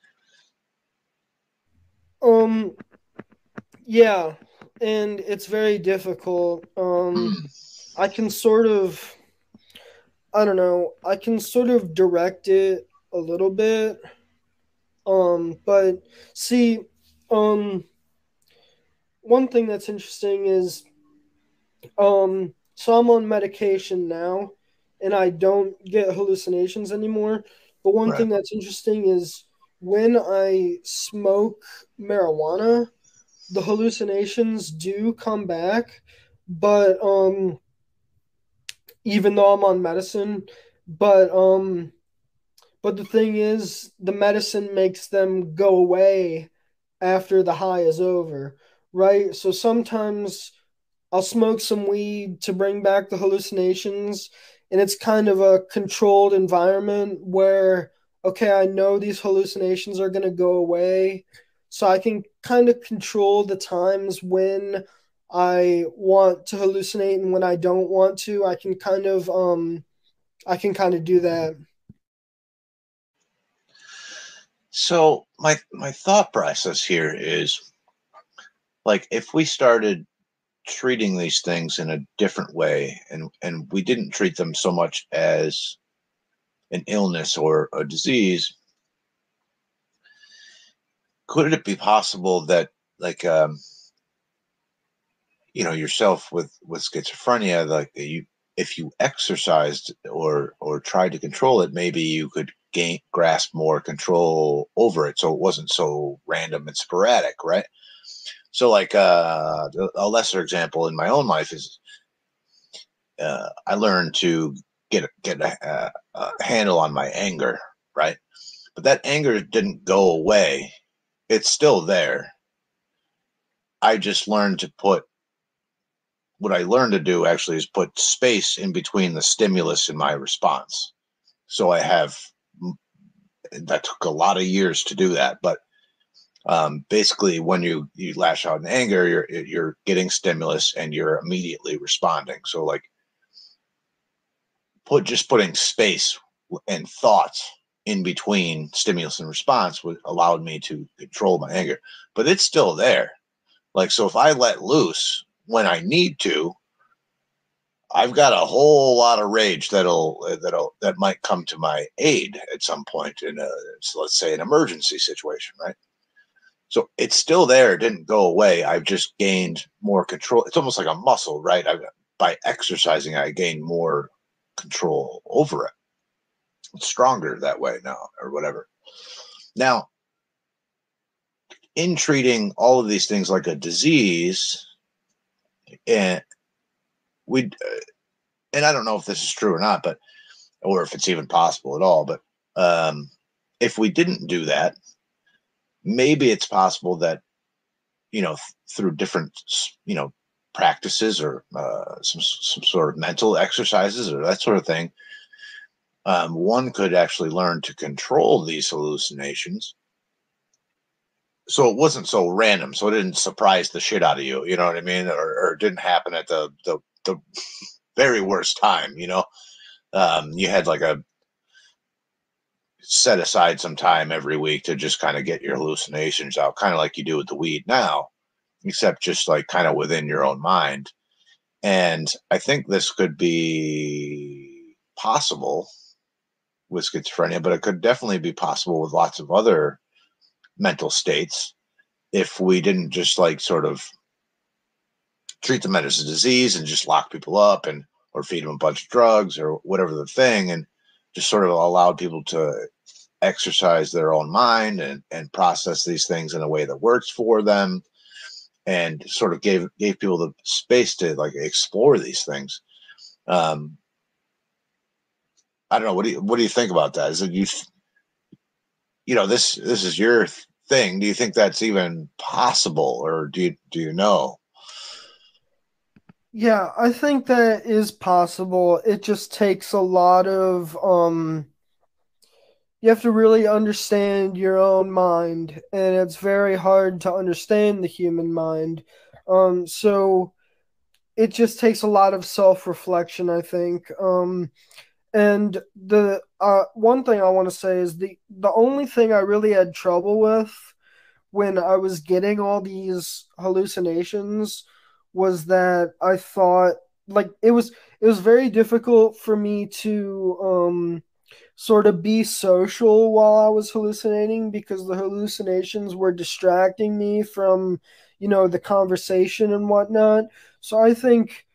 Yeah, and it's very difficult. I can sort of, I don't know, I can sort of direct it a little bit. But see, um, one thing that's interesting is, so I'm on medication now, and I don't get hallucinations anymore. But one Right. thing that's interesting is when I smoke marijuana, the hallucinations do come back, but even though I'm on medicine, but but the thing is, the medicine makes them go away after the high is over, right? So sometimes I'll smoke some weed to bring back the hallucinations, and it's kind of a controlled environment where, okay, I know these hallucinations are going to go away, so I can kind of control the times when I want to hallucinate and when I don't want to. I can kind of do that. So my thought process here is like if we started treating these things in a different way, and we didn't treat them so much as an illness or a disease, could it be possible that like yourself with schizophrenia, like you, if you exercised or tried to control it, maybe you could grasp more control over it, so it wasn't so random and sporadic, right? So like a lesser example in my own life is I learned to get a handle on my anger, right? But that anger didn't go away. It's still there. I just learned to put what I learned to do actually is put space in between the stimulus and my response. So I have that took a lot of years to do that. But basically, when you lash out in anger, you're getting stimulus and you're immediately responding. So like putting space and thoughts in between stimulus and response allowed me to control my anger. But it's still there. Like, so if I let loose when I need to, I've got a whole lot of rage that might come to my aid at some point in let's say an emergency situation, right? So it's still there. It didn't go away. I've just gained more control. It's almost like a muscle, right? By exercising, I gain more control over it. It's stronger that way now, or whatever. Now, in treating all of these things like a disease, and I don't know if this is true or not, or if it's even possible at all, but if we didn't do that, maybe it's possible that, through different, practices or some sort of mental exercises or that sort of thing, one could actually learn to control these hallucinations. So it wasn't so random. So it didn't surprise the shit out of you. You know what I mean? Or it didn't happen at the very worst time. You had like set aside some time every week to just kind of get your hallucinations out, kind of like you do with the weed now, except just like kind of within your own mind. And I think this could be possible with schizophrenia, but it could definitely be possible with lots of other mental states if we didn't just like sort of treat them as a disease and just lock people up or feed them a bunch of drugs or whatever the thing, and just sort of allowed people to exercise their own mind and process these things in a way that works for them, and sort of gave people the space to like explore these things. I don't know. What do you think about that? Is it this is your thing? Do you think that's even possible, or do you know? Yeah, I think that is possible. It just takes a lot of you have to really understand your own mind, and it's very hard to understand the human mind. So it just takes a lot of self-reflection, I think. And the one thing I want to say is the only thing I really had trouble with when I was getting all these hallucinations was that I thought like it was very difficult for me to sort of be social while I was hallucinating, because the hallucinations were distracting me from, the conversation and whatnot. So I think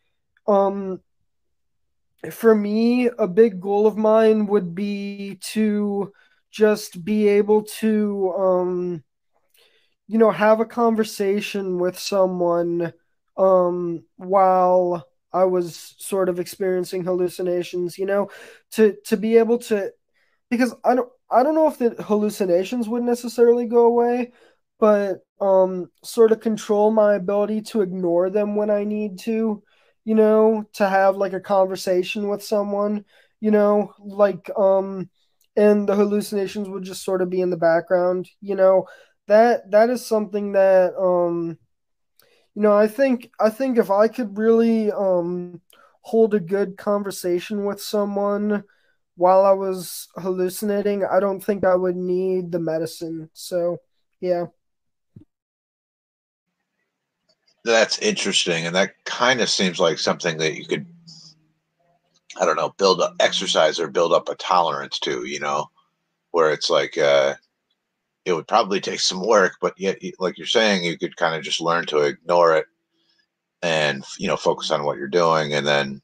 for me, a big goal of mine would be to just be able to have a conversation with someone while I was sort of experiencing hallucinations, to be able to, because I don't know if the hallucinations would necessarily go away, but sort of control my ability to ignore them when I need to have like a conversation with someone, like and the hallucinations would just sort of be in the background, that is something that I think if I could really hold a good conversation with someone while I was hallucinating, I don't think I would need the medicine. So, yeah. That's interesting, and that kind of seems like something that you could, I don't know, exercise or build up a tolerance to, where it's like it would probably take some work, but yet, like you're saying, you could kind of just learn to ignore it and focus on what you're doing, and then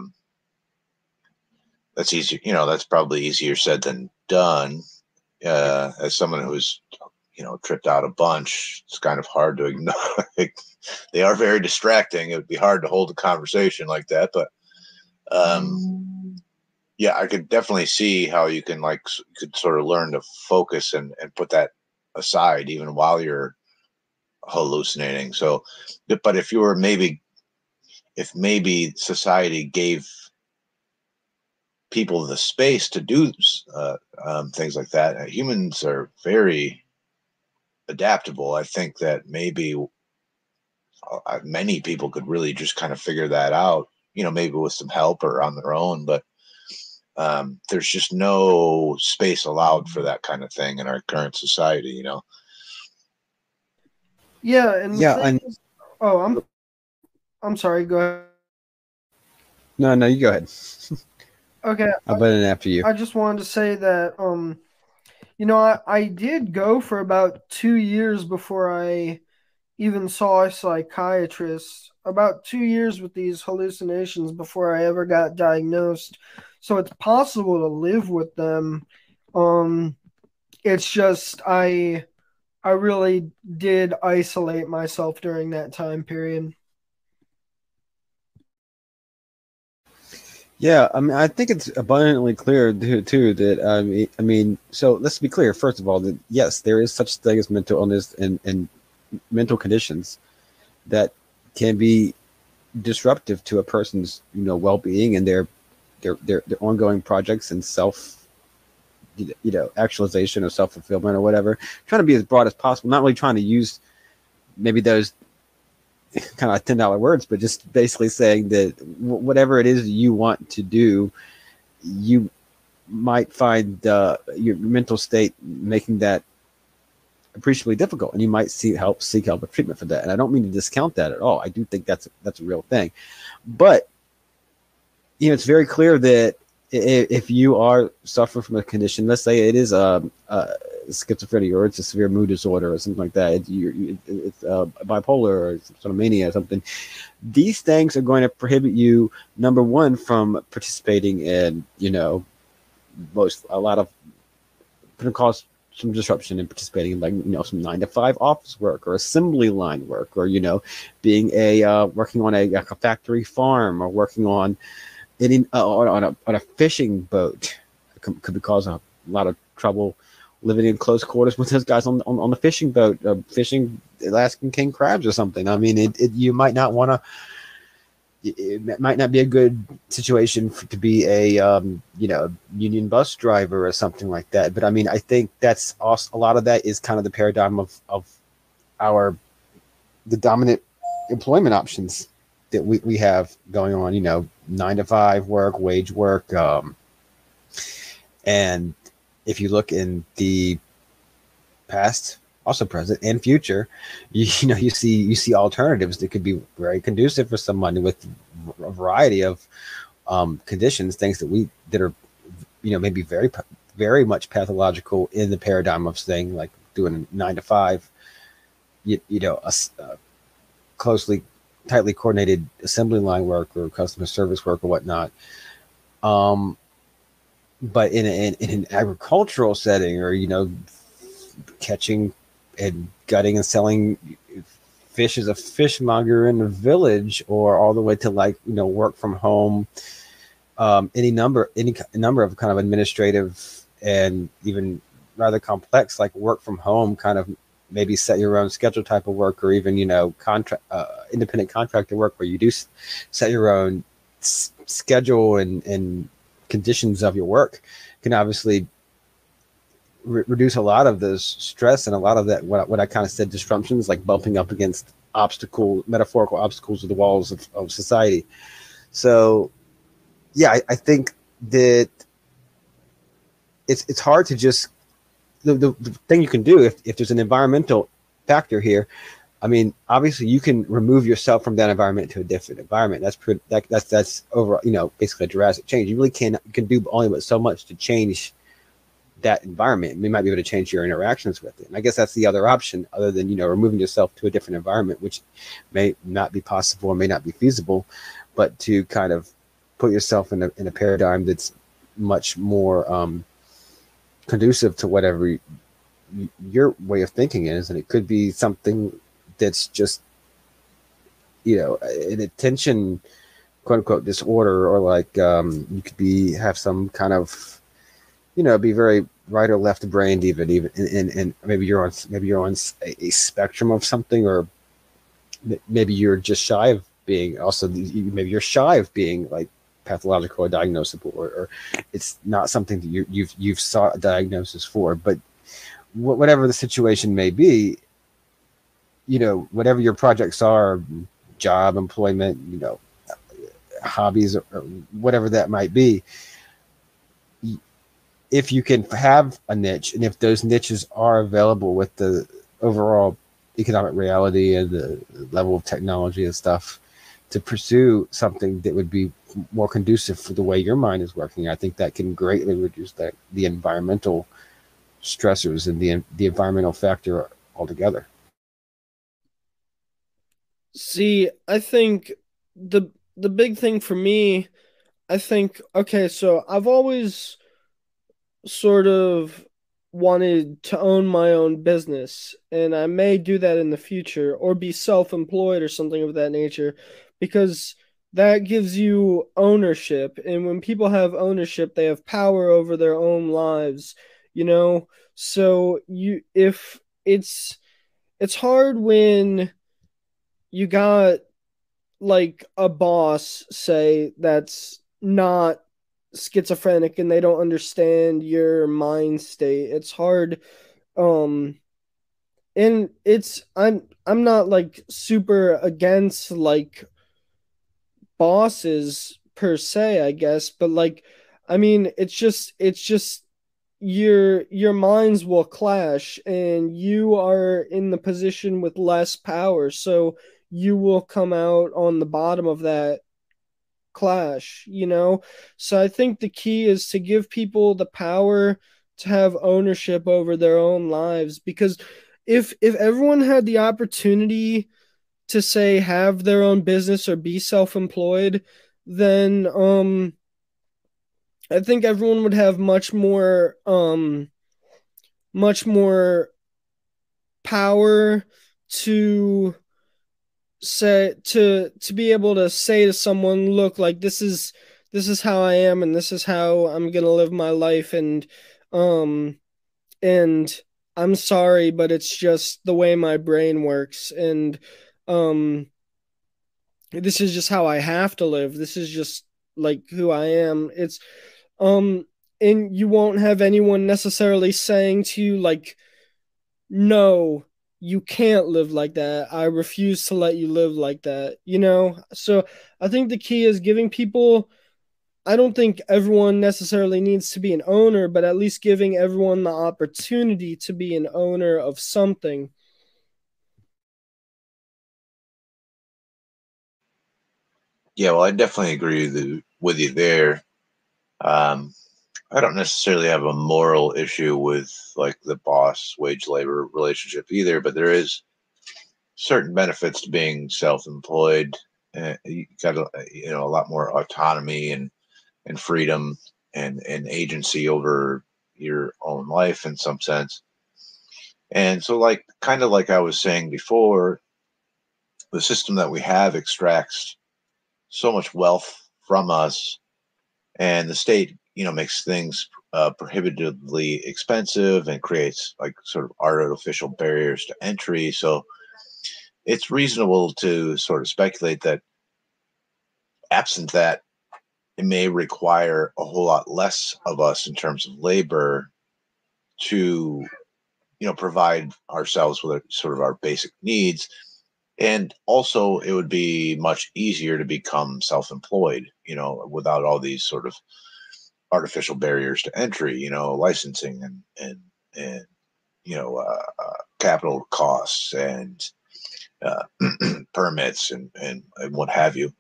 that's easy. That's probably easier said than done. As someone who's tripped out a bunch, it's kind of hard to ignore. They are very distracting. It would be hard to hold a conversation like that, but yeah, I could definitely see how you could sort of learn to focus and put that aside even while you're hallucinating. So, but if you were maybe society gave people the space to do things like that. Humans are very adaptable. I think that maybe many people could really just kind of figure that out, maybe with some help or on their own, but there's just no space allowed for that kind of thing in our current society. Yeah, and Yeah, I'm sorry, go ahead. No, you go ahead. Okay. I'll butt in after you. I just wanted to say that I did go for about 2 years before I even saw a psychiatrist. About 2 years with these hallucinations before I ever got diagnosed. So it's possible to live with them. It's just I really did isolate myself during that time period. Yeah, I mean, I think it's abundantly clear too that I mean, so let's be clear first of all that yes, there is such thing as mental illness and mental conditions that can be disruptive to a person's well-being and their ongoing projects and self actualization or self-fulfillment or whatever. Trying to be as broad as possible, not really trying to use maybe those kind of $10 words, but just basically saying that whatever it is you want to do, you might find your mental state making that appreciably difficult, and you might seek help or treatment for that. And I don't mean to discount that at all. I do think that's a real thing, but it's very clear that if you are suffering from a condition, let's say it is schizophrenia or it's a severe mood disorder or something like that, it's bipolar or some sort of mania or something, these things are going to prohibit you, number one, from participating in a lot of going to cause some disruption in participating in some 9-to-5 office work or assembly line work, or being working on a factory farm or working on on a fishing boat. It could cause a lot of trouble living in close quarters with those guys on the fishing boat, fishing Alaskan king crabs or something. I mean, you might not want to. It might not be a good situation to be a union bus driver or something like that. But I mean, I think that's also, a lot of that is kind of the paradigm of the dominant employment options that we have going on. 9-to-5 work, wage work, and if you look in the past, also present and future, you see alternatives that could be very conducive for someone with a variety of conditions, things that are maybe very very much pathological in the paradigm of saying, like doing 9-to-5, closely tightly coordinated assembly line work or customer service work or whatnot. But in an agricultural setting, or catching and gutting and selling fish as a fishmonger in a village, or all the way to work from home, any number of kind of administrative and even rather complex, like work from home, kind of maybe set your own schedule type of work, or even independent contractor work where you do set your own schedule and conditions of your work, can obviously reduce a lot of this stress and a lot of that what I kind of said, disruptions, like bumping up against metaphorical obstacles of the walls of society. So yeah, I think that it's hard to just the thing you can do if there's an environmental factor here. I mean, obviously you can remove yourself from that environment to a different environment. That's over, basically a drastic change. You really can do only but so much to change that environment. You might be able to change your interactions with it. And I guess that's the other option, other than, removing yourself to a different environment, which may not be possible or may not be feasible, but to kind of put yourself in a paradigm that's much more conducive to whatever your way of thinking is. And it could be something that's just, an attention, quote unquote, disorder, or you could have some kind of, be very right or left brained, even, and maybe you're on a spectrum of something, or maybe you're just shy of being, also maybe you're shy of being like pathological or diagnosable, or it's not something that you've sought a diagnosis for. But whatever the situation may be, whatever your projects are, job, employment, hobbies, or whatever that might be, if you can have a niche, and if those niches are available with the overall economic reality and the level of technology and stuff, to pursue something that would be more conducive for the way your mind is working, I think that can greatly reduce the environmental stressors and the environmental factor altogether. See, I think the big thing for me, I think, okay, so I've always sort of wanted to own my own business, and I may do that in the future, or be self-employed or something of that nature, because that gives you ownership, and when people have ownership, they have power over their own lives, so if it's hard when you got like a boss, say, that's not schizophrenic and they don't understand your mind state. It's hard. um and I'm not like super against like bosses per se, I guess, but like, I mean, it's just your minds will clash, and you are in the position with less power, so you will come out on the bottom of that clash. So I think the key is to give people the power to have ownership over their own lives, because if everyone had the opportunity to, say, have their own business or be self-employed, then I think everyone would have much more power to say, to be able to say to someone, look, like, this is how I am, and this is how I'm gonna live my life, um and I'm sorry, but it's just the way my brain works, and um this is just how I have to live. This is just like who I am. Um and you won't have anyone necessarily saying to you, like, no, you can't live like that. I refuse to let you live like that. So I think the key is giving people, I don't think everyone necessarily needs to be an owner, but at least giving everyone the opportunity to be an owner of something. Yeah, well, I definitely agree with you there. Um, I don't necessarily have a moral issue with like the boss wage labor relationship either, but there is certain benefits to being self-employed. You got a lot more autonomy and freedom and agency over your own life in some sense. And so, like, kind of like I was saying before, the system that we have extracts so much wealth from us, and the state, makes things prohibitively expensive and creates like sort of artificial barriers to entry. So it's reasonable to sort of speculate that absent that, it may require a whole lot less of us in terms of labor to, provide ourselves with sort of our basic needs. And also, it would be much easier to become self-employed, without all these sort of artificial barriers to entry, licensing and capital costs and uh, permits and what have you.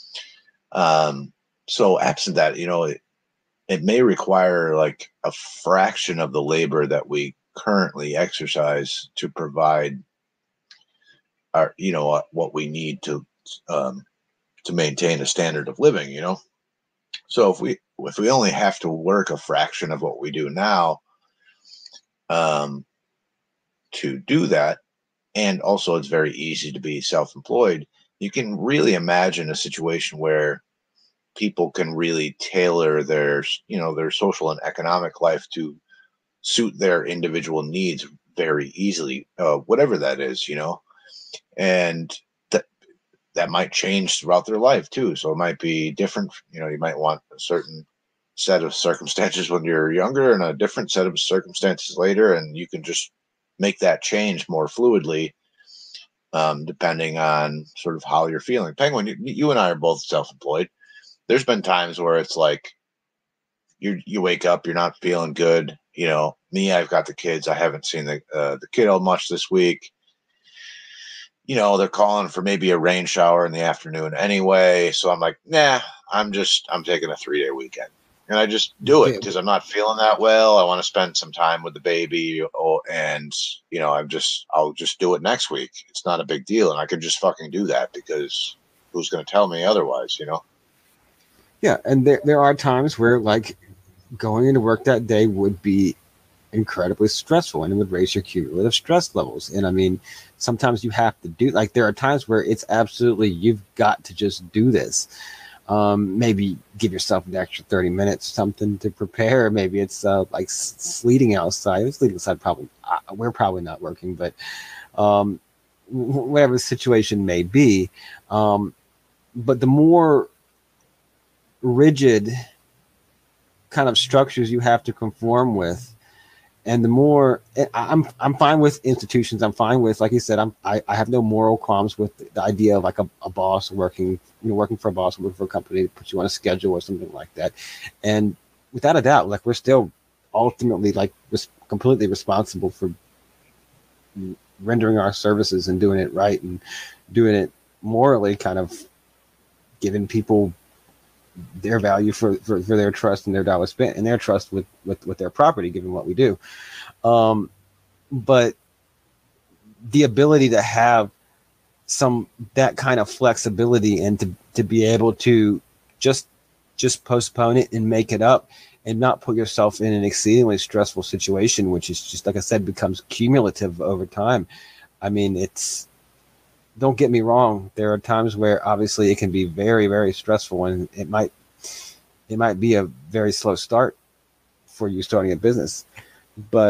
So absent that, it may require like a fraction of the labor that we currently exercise to provide our, what we need to maintain a standard of living. So if we only have to work a fraction of what we do now, um, to do that, and also it's very easy to be self-employed, you can really imagine a situation where people can really tailor their social and economic life to suit their individual needs very easily, whatever that is, and that that might change throughout their life too. So it might be different. You know, you might want a certain set of circumstances when you're younger and a different set of circumstances later. And you can just make that change more fluidly, depending on sort of how you're feeling. Penguin, you and I are both self-employed. There's been times where it's like you wake up, you're not feeling good. You know, me, I've got the kids. I haven't seen the kiddo much this week. You know, they're calling for maybe a rain shower in the afternoon anyway. So I'm like, nah, I'm taking a 3-day weekend. And I just do it because I'm not feeling that well. I want to spend some time with the baby. And, you know, I'll just do it next week. It's not a big deal. And I can just fucking do that because who's going to tell me otherwise, you know? Yeah. And there are times where, like, going into work that day would be incredibly stressful and it would raise your cumulative stress levels. And I mean, sometimes you have to do, like, there are times where it's absolutely, you've got to just do this. Maybe give yourself an extra 30 minutes, something to prepare. Maybe it's like sleeting outside. It's sleeting outside, probably, we're probably not working, but whatever the situation may be. But the more rigid kind of structures you have to conform with, and the more, I'm fine with institutions. I'm fine with, like you said, I have no moral qualms with the idea of like a boss working for a boss, working for a company that puts you on a schedule or something like that. And without a doubt, like, we're still ultimately, like, completely responsible for rendering our services and doing it right and doing it morally, kind of giving people their value for their trust and their dollar spent and their trust with their property, given what we do. But the ability to have that kind of flexibility and to be able to just postpone it and make it up and not put yourself in an exceedingly stressful situation, which is just, like I said, becomes cumulative over time. I mean, don't get me wrong. There are times where obviously it can be very, very stressful, and it might be a very slow start for you starting a business. But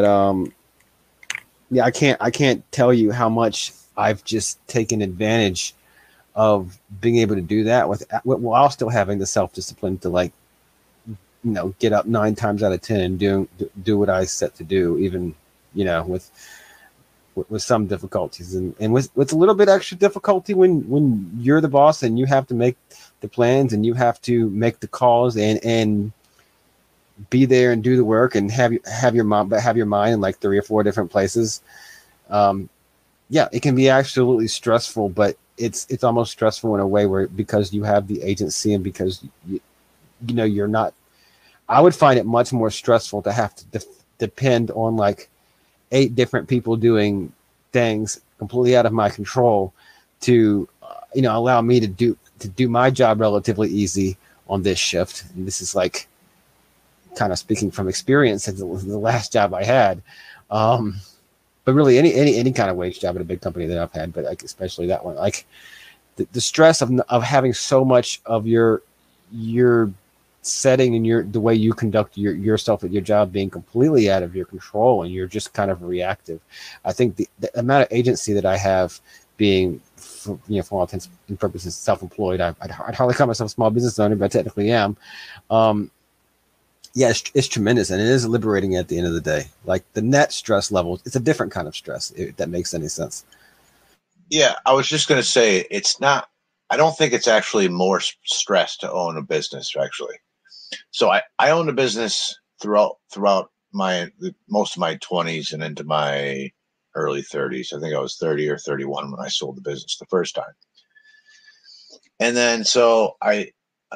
yeah, I can't tell you how much I've just taken advantage of being able to do that while still having the self-discipline to, like, you know, get up 9 times out of 10 and do what I set to do, even, you know, with some difficulties and with a little bit extra difficulty when you're the boss and you have to make the plans and you have to make the calls and be there and do the work and have your mind in like 3 or 4 different places. Yeah, it can be absolutely stressful, but it's almost stressful in a way where, because you have the agency and because you know, you're not, I would find it much more stressful to have to depend on like 8 different people doing things completely out of my control to, you know, allow me to do my job relatively easy on this shift. And this is like kind of speaking from experience as the last job I had. But really any kind of wage job at a big company that I've had, but like especially that one, like the stress of having so much of your setting and the way you conduct yourself at your job being completely out of your control, and you're just kind of reactive. I think the amount of agency that I have, being, for all intents and purposes, self-employed, I'd hardly call myself a small business owner, but I technically am. Yeah, it's tremendous, and it is liberating at the end of the day. Like the net stress levels, it's a different kind of stress, if that makes any sense. Yeah, I was just going to say, it's not, I don't think it's actually more stress to own a business, actually. So I owned a business throughout most of my 20s and into my early 30s. I think I was 30 or 31 when I sold the business the first time. And then so I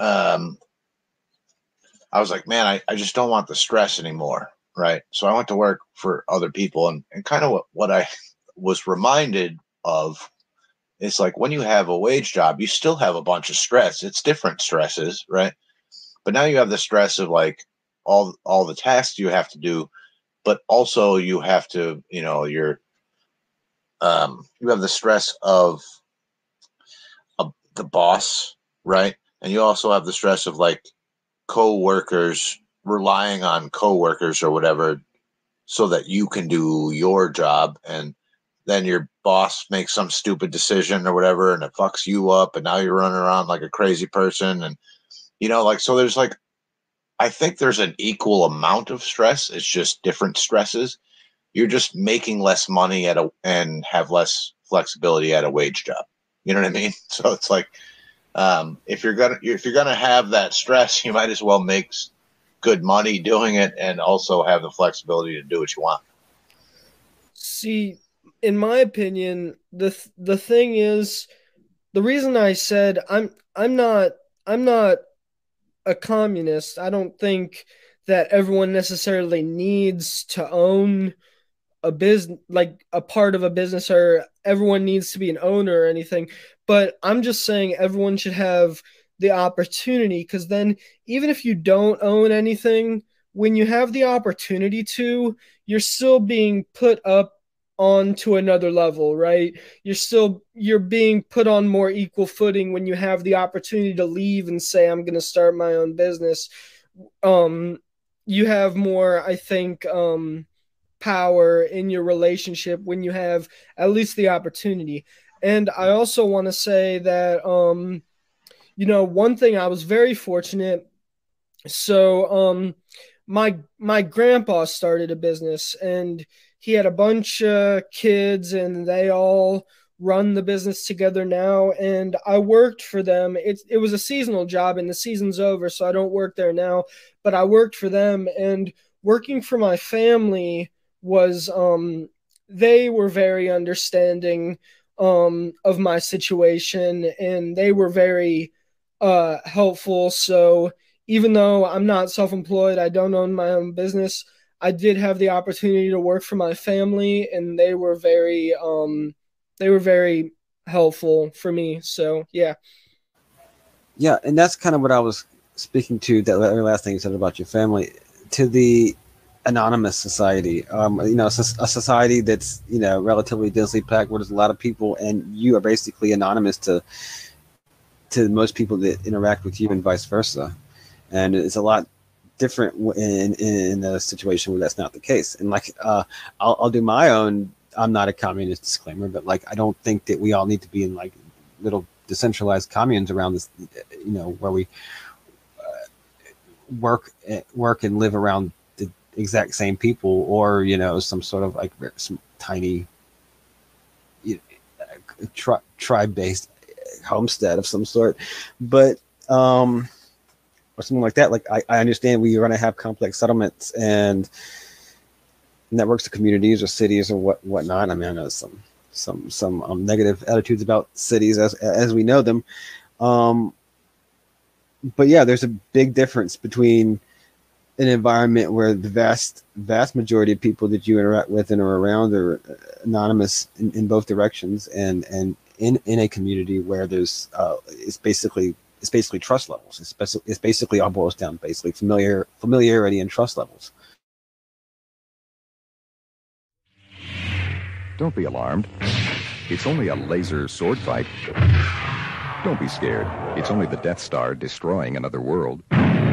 was like, man, I just don't want the stress anymore, right? So I went to work for other people, and kind of what I was reminded of, it's like when you have a wage job, you still have a bunch of stress. It's different stresses, right? But now you have the stress of like all the tasks you have to do, but also you have to, you know, you have the stress of the boss, right? And you also have the stress of like co-workers, relying on co-workers or whatever so that you can do your job, and then your boss makes some stupid decision or whatever, and it fucks you up, and now you're running around like a crazy person. And, so there's I think there's an equal amount of stress. It's just different stresses. You're just making less money and have less flexibility at a wage job. You know what I mean? So it's like, if you're gonna have that stress, you might as well make good money doing it and also have the flexibility to do what you want. See, in my opinion, the thing is, the reason I said I'm not a communist. I don't think that everyone necessarily needs to own a business, like a part of a business, or everyone needs to be an owner or anything. But I'm just saying everyone should have the opportunity, because then even if you don't own anything, when you have the opportunity to, you're still being put up onto another level, right? You're being put on more equal footing when you have the opportunity to leave and say, I'm going to start my own business. You have more, I think, power in your relationship when you have at least the opportunity. And I also want to say that, one thing, I was very fortunate. So, my grandpa started a business, and he had a bunch of kids, and they all run the business together now. And I worked for them. It was a seasonal job, and the season's over, so I don't work there now. But I worked for them, and working for my family was, they were very understanding of my situation, and they were very helpful. So even though I'm not self-employed, I don't own my own business, I did have the opportunity to work for my family, and they were very helpful for me. So yeah. Yeah, and that's kind of what I was speaking to, that last thing you said about your family, to the anonymous society. A society that's, relatively densely packed, where there's a lot of people, and you are basically anonymous to most people that interact with you, and vice versa. And it's a lot different in a situation where that's not the case. And I'll do my own, I'm not a communist disclaimer, but I don't think that we all need to be in little decentralized communes around this, where we work and live around the exact same people, or some sort of some tiny tribe-based homestead of some sort. But or something like that. I understand we are going to have complex settlements and networks of communities or cities or whatnot. I mean, I know some negative attitudes about cities as we know them. But yeah, there's a big difference between an environment where the vast majority of people that you interact with and are around are anonymous in both directions, and in a community where there's it's basically trust levels. It's basically all boils down basically familiarity and trust levels. Don't be alarmed. It's only a laser sword fight. Don't be scared. It's only the Death Star destroying another world.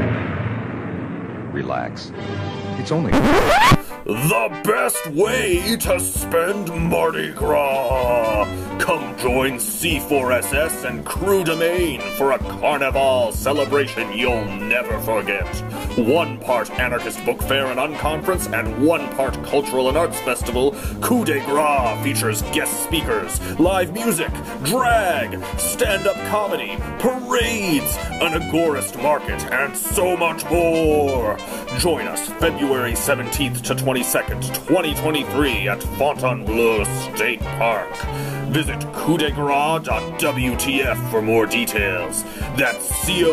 Relax. It's only... The best way to spend Mardi Gras! Come join C4SS and Crew Domain for a carnival celebration you'll never forget. 1 part anarchist book fair and unconference, and 1 part cultural and arts festival, Coup de Gras features guest speakers, live music, drag, stand-up comedy, parades, an agorist market, and so much more. Join us February 17th to 22nd, 2023 at Fontainebleau State Park. Visit coupdegras.wtf for more details. That's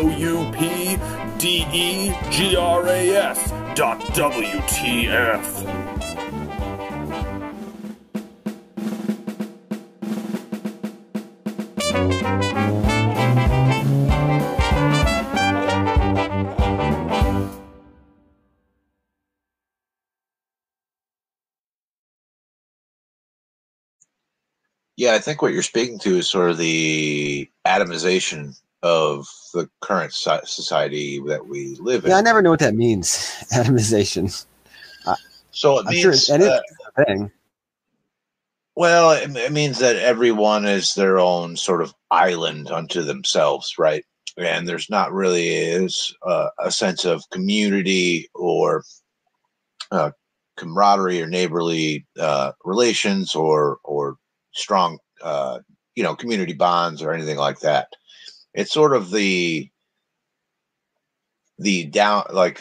COUPDEGRAS.WTF. Yeah, I think what you're speaking to is sort of the atomization of the current society that we live in. Yeah, I never know what that means, atomization. So it means sure it's a thing. Well, it means that everyone is their own sort of island unto themselves, right? And there's not really is a sense of community or uh, camaraderie or neighborly relations or strong community bonds or anything like that. It's sort of the down like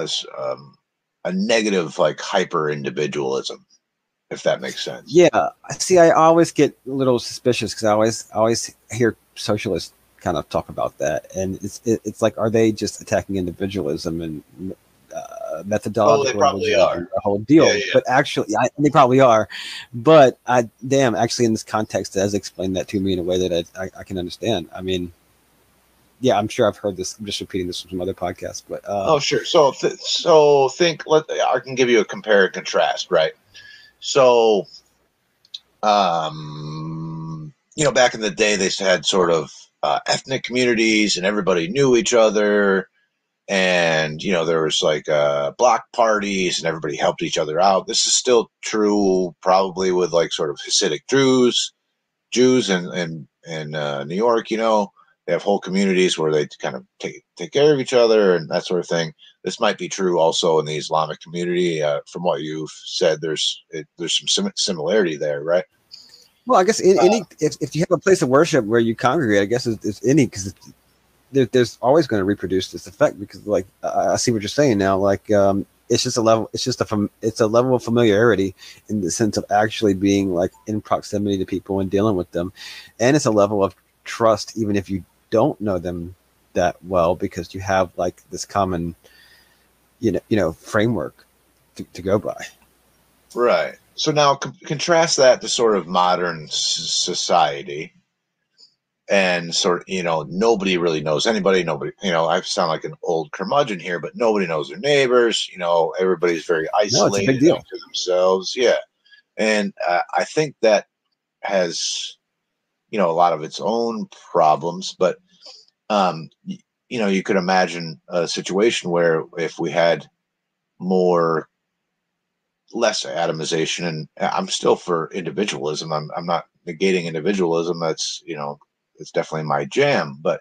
a negative like hyper individualism, if that makes sense. Yeah, see, I always get a little suspicious because I always hear socialists kind of talk about that, and it's like, are they just attacking individualism and methodological? Oh, they probably are. The whole deal, Yeah. but actually, they probably are. But actually, in this context, it has explained that to me in a way that I can understand. I mean, yeah, I'm sure I've heard this. I'm just repeating this from some other podcasts, but oh, sure. So think. I can give you a compare and contrast, right? So, back in the day, they had sort of ethnic communities, and everybody knew each other, and there was like block parties, and everybody helped each other out. This is still true, probably with like sort of Hasidic Jews in New York. They have whole communities where they kind of take care of each other and that sort of thing. This might be true also in the Islamic community. From what you've said, there's some similarity there, right? Well, I guess if you have a place of worship where you congregate, I guess it's any, because there's always going to reproduce this effect, because like I see what you're saying now. Like it's just a level. It's a level of familiarity in the sense of actually being like in proximity to people and dealing with them, and it's a level of trust, even if you don't know them that well, because you have like this common, framework to go by. Right. So now contrast that to sort of modern society, and sort of, nobody really knows anybody. Nobody, I sound like an old curmudgeon here, but nobody knows their neighbors. Everybody's very isolated, it's a big deal to themselves. Yeah. And I think that has, a lot of its own problems, but you could imagine a situation where if we had less atomization, and I'm still for individualism. I'm not negating individualism. That's, it's definitely my jam, but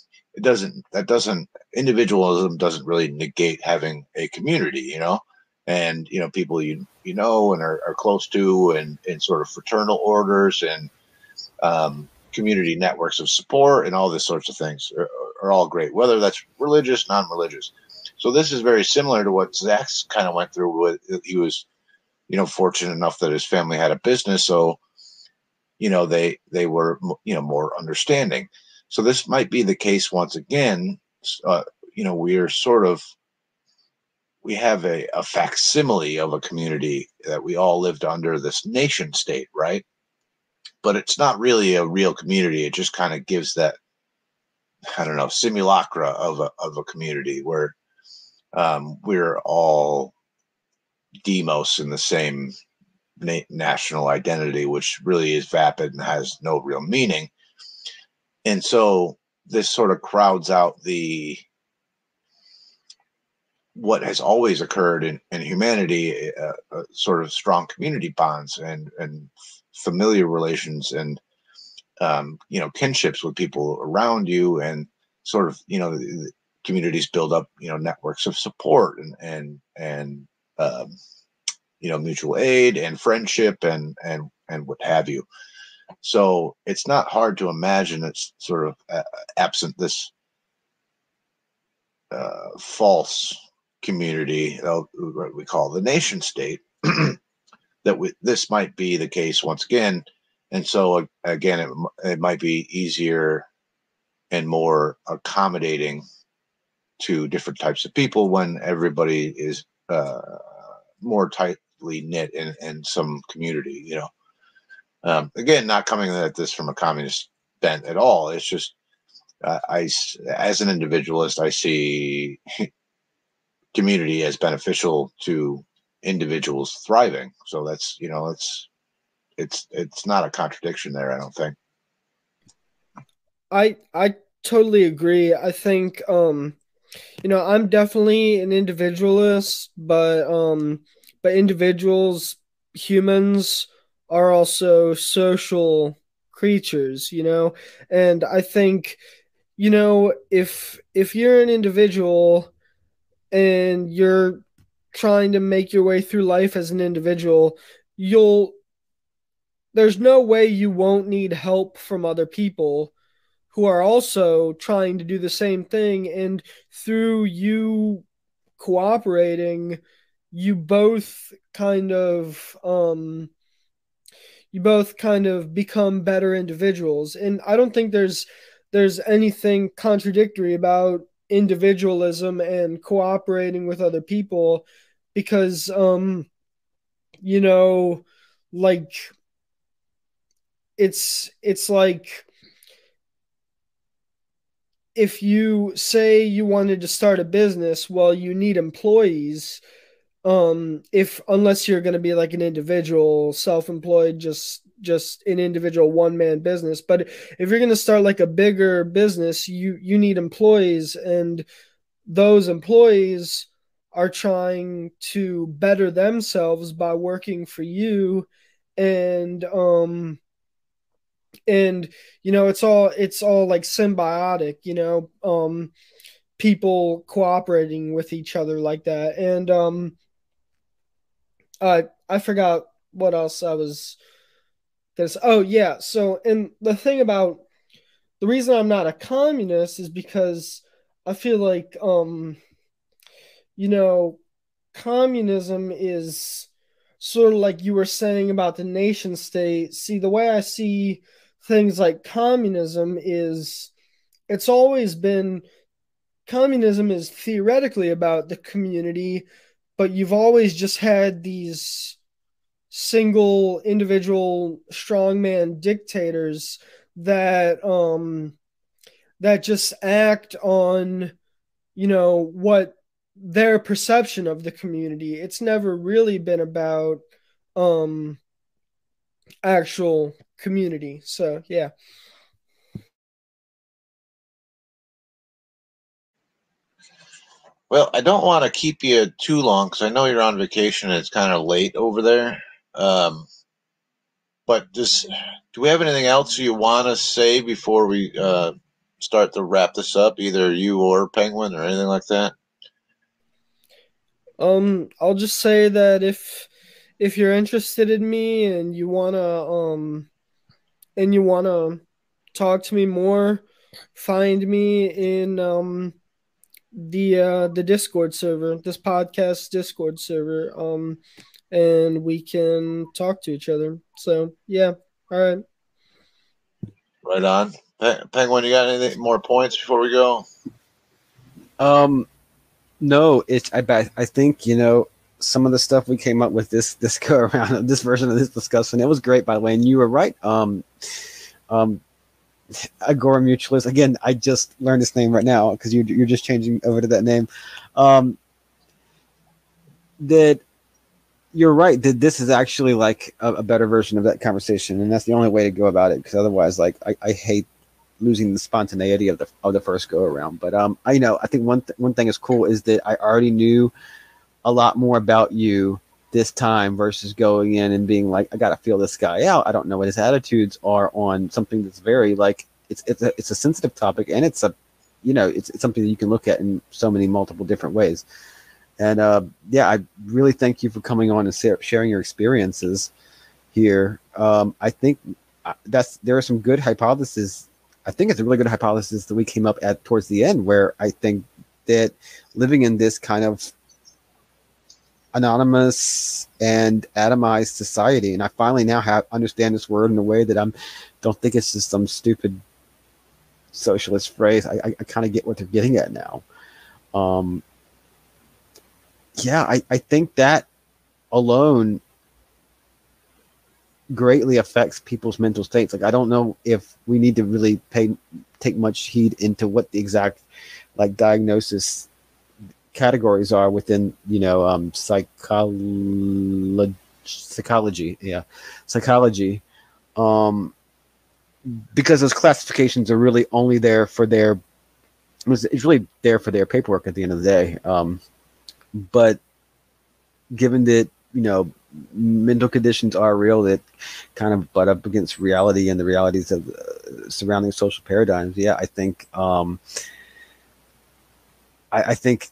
individualism doesn't really negate having a community, and, people, and are close to, and sort of fraternal orders and, community networks of support and all these sorts of things are all great, whether that's religious, non-religious. So this is very similar to what Zach's kind of went through with. He was, fortunate enough that his family had a business. So, they were, more understanding. So this might be the case once again. We have a facsimile of a community that we all lived under, this nation state, right? But it's not really a real community. It just kind of gives that, I don't know, simulacra of a community where we're all demos in the same national identity, which really is vapid and has no real meaning. And so this sort of crowds out what has always occurred in humanity, sort of strong community bonds and familiar relations and kinships with people around you, and sort of the communities build up networks of support and mutual aid and friendship and what have you. So it's not hard to imagine it's sort of absent this false community, what we call the nation state, this might be the case once again. And so again, it might be easier and more accommodating to different types of people when everybody is more tightly knit in some community, again, not coming at this from a communist bent at all. It's just, as an individualist, I see community as beneficial to individuals thriving. So that's, it's not a contradiction there, I don't think. I totally agree. I think I'm definitely an individualist, but individuals, humans are also social creatures, and I think, if you're an individual and you're trying to make your way through life as an individual, you'll there's no way you won't need help from other people who are also trying to do the same thing. And through you cooperating, you both kind of become better individuals. And I don't think there's anything contradictory about individualism and cooperating with other people, because you know like it's like, if you say you wanted to start a business, well, you need employees. If Unless you're going to be like an individual self-employed, just an individual one-man business. But if you're going to start like a bigger business, you need employees, and those employees are trying to better themselves by working for you. And it's all like symbiotic, people cooperating with each other like that. And I forgot what else I was this oh yeah, so, and the thing about the reason I'm not a communist is because I feel like, you know communism is sort of like you were saying about the nation state. See, the way I see things like communism is, it's always been communism is theoretically about the community, but you've always just had these single individual strongman dictators that just act on, what their perception of the community. It's never really been about um actual community. So yeah. Well, I don't want to keep you too long because I know you're on vacation and it's kind of late over there. But just, do we have anything else you want to say before we start to wrap this up? Either you or Penguin or anything like that. I'll just say that if you're interested in me and you wanna talk to me more, find me in the Discord server, this podcast Discord server, and we can talk to each other. So yeah, all right. Right on. Penguin, you got any more points before we go? No, I think, some of the stuff we came up with this go around, this version of this discussion, it was great, by the way. And you were right. Agora Mutualist. Again, I just learned this name right now because you're just changing over to that name. That you're right. That this is actually like a better version of that conversation, and that's the only way to go about it. Because otherwise, like, I hate losing the spontaneity of the first go around. But I think one thing is cool is that I already knew a lot more about you this time versus going in and being like, I got to feel this guy out. I don't know what his attitudes are on something that's very like, it's a sensitive topic, and it's it's something that you can look at in so many multiple different ways. And I really thank you for coming on and sharing your experiences here. I think there are some good hypotheses. I think it's a really good hypothesis that we came up at towards the end, where I think that living in this kind of anonymous and atomized society, and I finally now understand this word in a way that don't think it's just some stupid socialist phrase. I kind of get what they're getting at now. I think that alone greatly affects people's mental states. Like, I don't know if we need to really take much heed into what the exact like diagnosis categories are within psychology, because those classifications are really only there for it's really there for their paperwork at the end of the day. But given that mental conditions are real that kind of butt up against reality and the realities of surrounding social paradigms. Yeah, I think I think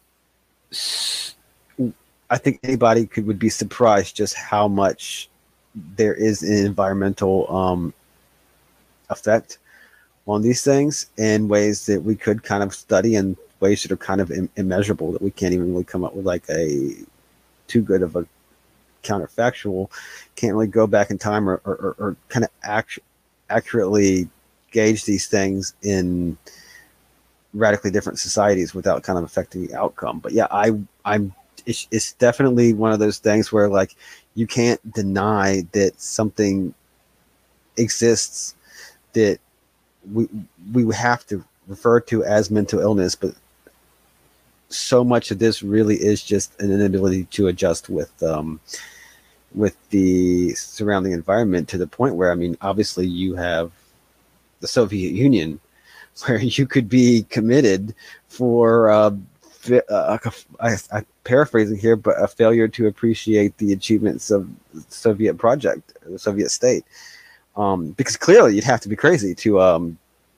anybody would be surprised just how much there is an environmental effect on these things in ways that we could kind of study in ways that are kind of immeasurable, that we can't even really come up with like a too good of a counterfactual, can't really go back in time or kind of accurately gauge these things in radically different societies without kind of affecting the outcome. But yeah, it's definitely one of those things where like you can't deny that something exists that we have to refer to as mental illness, but so much of this really is just an inability to adjust with the surrounding environment, to the point where, I mean, obviously you have the Soviet Union where you could be committed for I'm paraphrasing here, but a failure to appreciate the achievements of the Soviet project, the Soviet state. Because clearly you'd have to be crazy to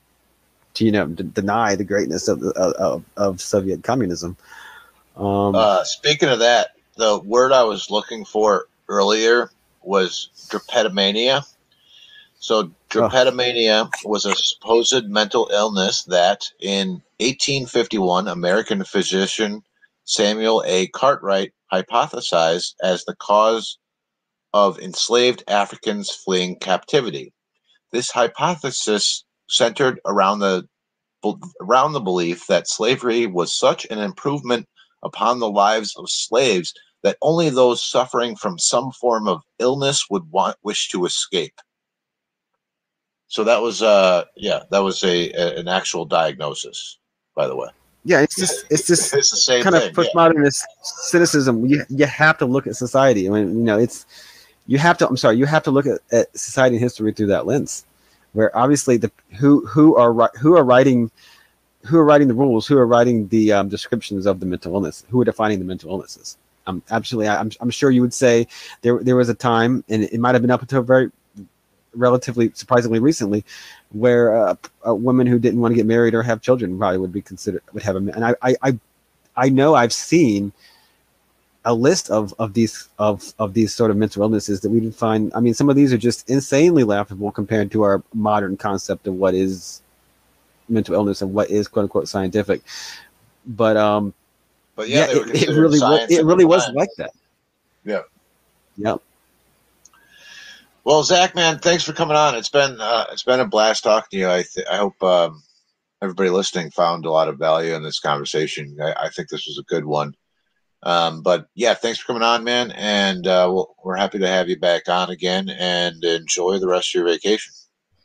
deny the greatness of Soviet communism. Speaking of that, the word I was looking for earlier was drapetomania. So drapetomania was a supposed mental illness that in 1851, American physician Samuel A. Cartwright hypothesized as the cause of enslaved Africans fleeing captivity. This hypothesis centered around the belief that slavery was such an improvement upon the lives of slaves that only those suffering from some form of illness would wish to escape. So that was an actual diagnosis, by the way. Yeah, it's this It's the same kind thing, of postmodernist cynicism. You have to look at society. I mean, you have to look at society and history through that lens, where obviously who are writing the rules, who are writing the descriptions of the mental illness, who are defining the mental illnesses. Absolutely, I'm sure you would say there was a time, and it might have been up until very relatively surprisingly recently, where a woman who didn't want to get married or have children probably would have a. And I know I've seen a list of these sort of mental illnesses that we can find. I mean, some of these are just insanely laughable compared to our modern concept of what is mental illness and what is quote unquote scientific. But yeah, it really was like that. Yeah. Yep. Well, Zach, man, thanks for coming on. It's been a blast talking to you. I hope everybody listening found a lot of value in this conversation. I think this was a good one. But yeah, thanks for coming on, man. And we're happy to have you back on again, and enjoy the rest of your vacation.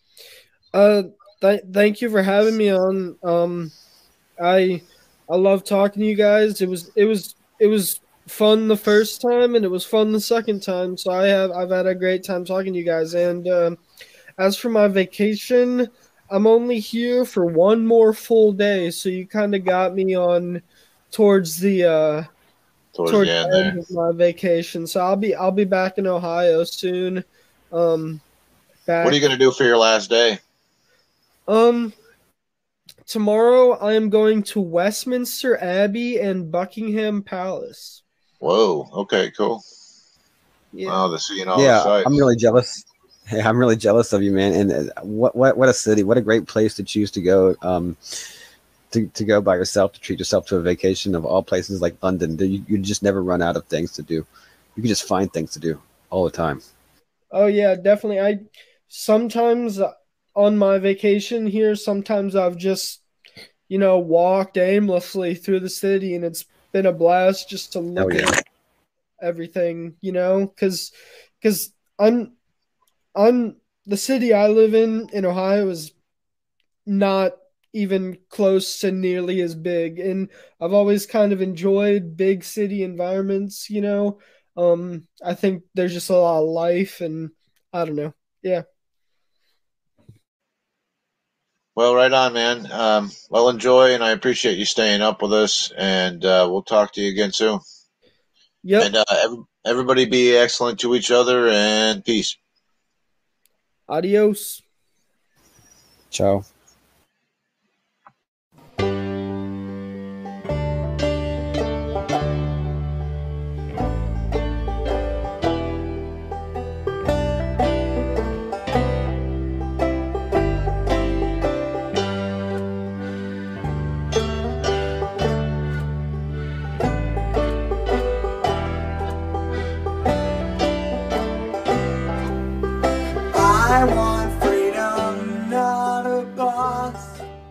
Thank you for having me on. I love talking to you guys. It was fun the first time, and it was fun the second time. So I've had a great time talking to you guys. And as for my vacation, I'm only here for one more full day. So you kind of got me on towards the end of my vacation. So I'll be back in Ohio soon. What are you going to do for your last day? Tomorrow I am going to Westminster Abbey and Buckingham Palace. Whoa. Okay, cool. Yeah. Wow, seeing all the sights. I'm really jealous. Hey, I'm really jealous of you, man. And what a city, what a great place to choose to go. To go by yourself, to treat yourself to a vacation, of all places, like London. You just never run out of things to do. You can just find things to do all the time. Oh yeah, definitely. I sometimes on my vacation here, sometimes I've just walked aimlessly through the city, and it's been a blast just to look at everything, because I'm the city I live in Ohio is not even close to nearly as big, and I've always kind of enjoyed big city environments. I think there's just a lot of life, and I don't know. Yeah. Well, right on, man. Well, enjoy, and I appreciate you staying up with us, and we'll talk to you again soon. Yep. And Everybody be excellent to each other, and peace. Adios. Ciao. I want freedom, not a boss.